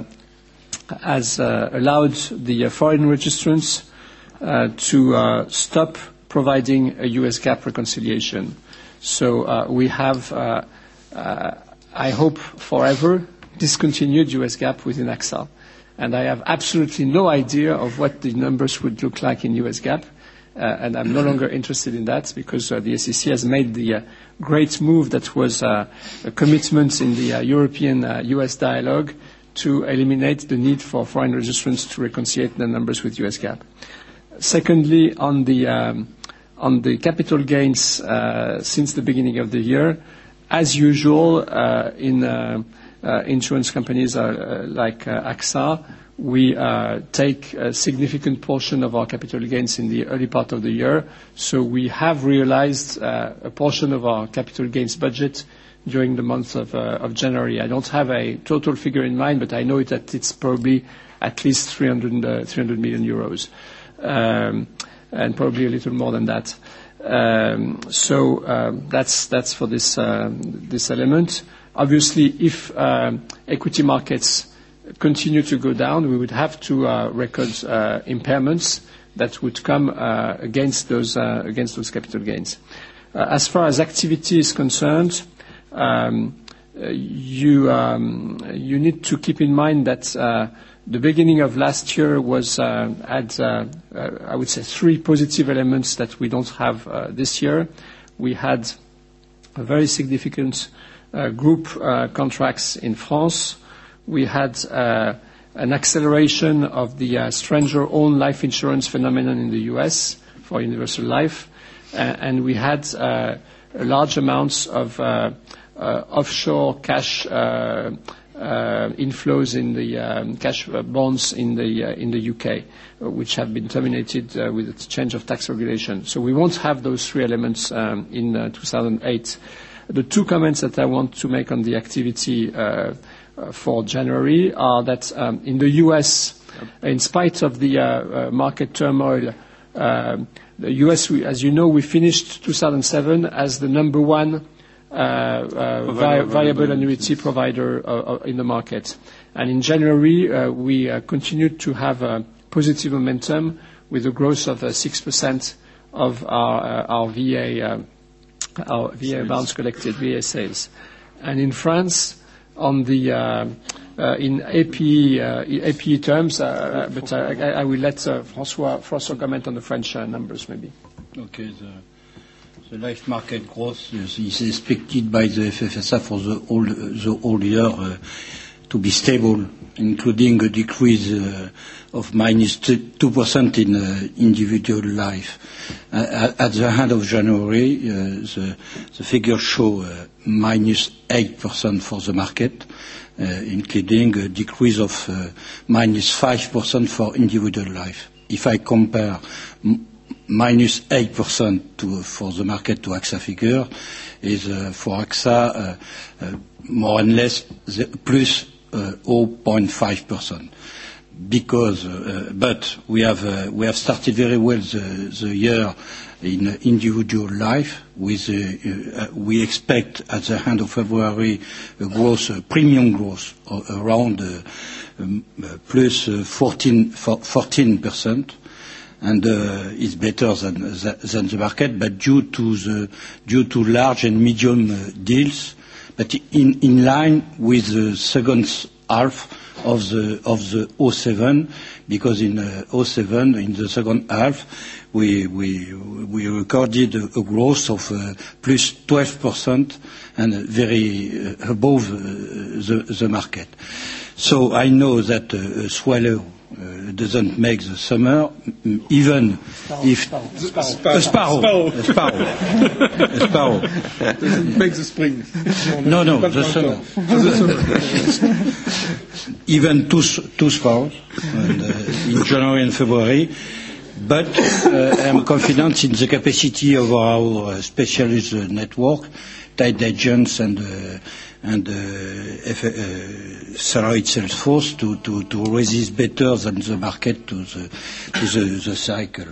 has uh, allowed the uh, foreign registrants uh, to uh, stop providing a U S GAAP reconciliation. So uh, we have, uh, uh, I hope, forever discontinued U S GAAP within A X A. And I have absolutely no idea of what the numbers would look like in U S GAAP. Uh, and I'm no longer interested in that because uh, the S E C has made the uh, great move that was uh, a commitment in the uh, European uh, U S dialogue to eliminate the need for foreign registrants to reconcile the numbers with U S GAAP. Secondly, on the, um, on the capital gains uh, since the beginning of the year, as usual uh, in uh, Uh, insurance companies are, uh, like uh, A X A, we uh, take a significant portion of our capital gains in the early part of the year. So we have realized uh, a portion of our capital gains budget during the month of, uh, of January. I don't have a total figure in mind, but I know that it's probably at least three hundred, uh, three hundred million euros, um, and probably a little more than that. Um, so um, that's, that's for this, uh, this element. Obviously, if um, equity markets continue to go down, we would have to uh, record uh, impairments that would come uh, against those uh, against those capital gains. Uh, as far as activity is concerned, um, you um, you need to keep in mind that uh, the beginning of last year was uh, had uh, uh, I would say three positive elements that we don't have uh, this year. We had a very significant Uh, group uh, contracts in France. We had uh, an acceleration of the uh, stranger-owned life insurance phenomenon in the U S for Universal Life, uh, and we had uh, large amounts of uh, uh, offshore cash uh, uh, inflows in the um, cash bonds in the uh, in the U K, uh, which have been terminated uh, with the change of tax regulation. So we won't have those three elements um, in uh, two thousand eight. The two comments that I want to make on the activity uh, uh, for January are that um, in the U S, in spite of the uh, uh, market turmoil, uh, the U S, we, as you know, we finished two thousand seven as the number one uh, uh, vi variable annuity provider uh, uh, in the market. And in January, uh, we uh, continued to have a positive momentum with a growth of uh, six percent of our, uh, our V A uh, our V A bonds collected, V A sales. And in France, on the uh, uh, in A P E, uh, A P E terms, uh, but I, I will let uh, François, François comment on the French uh, numbers, maybe.
Okay. The, the life market growth is, is expected by the F F S A for the whole, the whole year uh, to be stable, including a decrease uh, of minus two percent in uh, individual life. Uh, at the end of January, uh, the, the figures show uh, minus eight percent for the market, uh, including a decrease of uh, minus five percent for individual life. If I compare m minus eight percent to, for the market to AXA figure, is uh, for AXA uh, uh, more or less the, plus uh, zero point five percent. Because, uh, but we have uh, we have started very well the, the year in individual life. With uh, uh, we expect at the end of February a growth, a premium growth around uh, um, uh, plus uh, fourteen percent, and uh, it's better than than the market. But due to the due to large and medium uh, deals, but in in line with the second half of the of the oh seven, because in uh, oh seven, in the second half, we we we recorded a, a growth of uh, plus twelve percent and very uh, above uh, the the market. So I know that uh, a swallow uh, doesn't make the summer, even sparrow, if
sparrow.
a sparrow, a sparrow, a sparrow
doesn't make the spring.
No, no, the summer. Even two two sparrows and, uh, in January and February. But uh, I am confident in the capacity of our uh, specialist uh, network, tied agents and uh, and uh, F, uh, salaried sales force to, to, to resist better than the market to the to the, the cycle.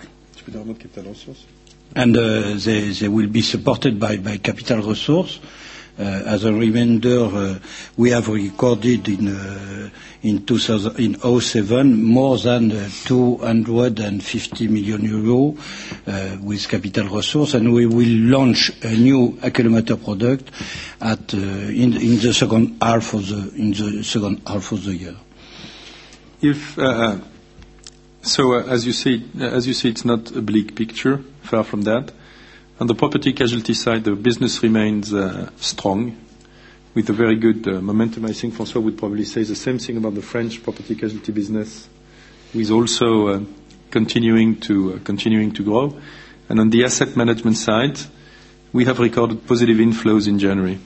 And uh, they they will be supported by by capital resource. Uh, as a reminder, uh, we have recorded in uh, in two thousand in oh seven more than uh, two hundred fifty million euro uh, with capital resource, and we will launch a new accumulator product at uh, in in the second half of the in the second half of the year.
If uh, so, uh, as you see, uh, as you see, it's not a bleak picture. Far from that. On the property casualty side, the business remains uh, strong, with a very good uh, momentum. I think François would probably say the same thing about the French property casualty business, who is also uh, continuing to uh, continuing to grow. And on the asset management side, we have recorded positive inflows in January.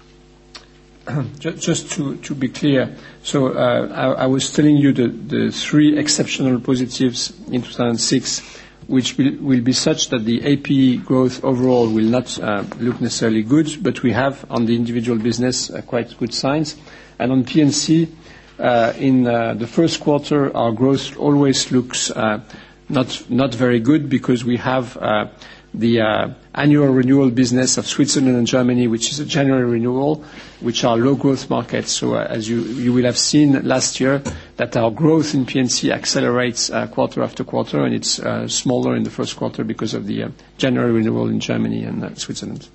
Just to, to be clear, so uh, I, I was telling you the, the three exceptional positives in two thousand six, which will, will be such that the A P E growth overall will not uh, look necessarily good, but we have on the individual business uh, quite good signs. And on P and C, uh, in uh, the first quarter, our growth always looks uh, not not very good because we have uh, the uh, annual renewal business of Switzerland and Germany, which is a January renewal, which are low growth markets. So uh, as you, you will have seen last year, that our growth in P and C accelerates uh, quarter after quarter, and it's uh, smaller in the first quarter because of the uh, January renewal in Germany and uh, Switzerland.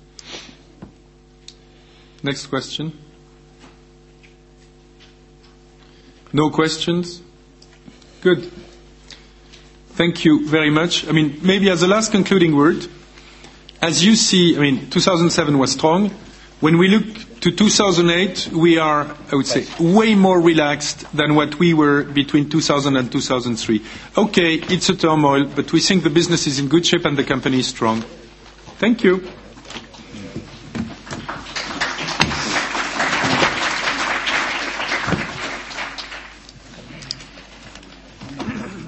Next question. No questions? Good. Thank you very much. I mean, maybe as a last concluding word, as you see, I mean, two thousand seven was strong. When we look to two thousand eight, we are, I would say, way more relaxed than what we were between two thousand and two thousand three. Okay, it's a turmoil, but we think the business is in good shape and the company is strong. Thank you.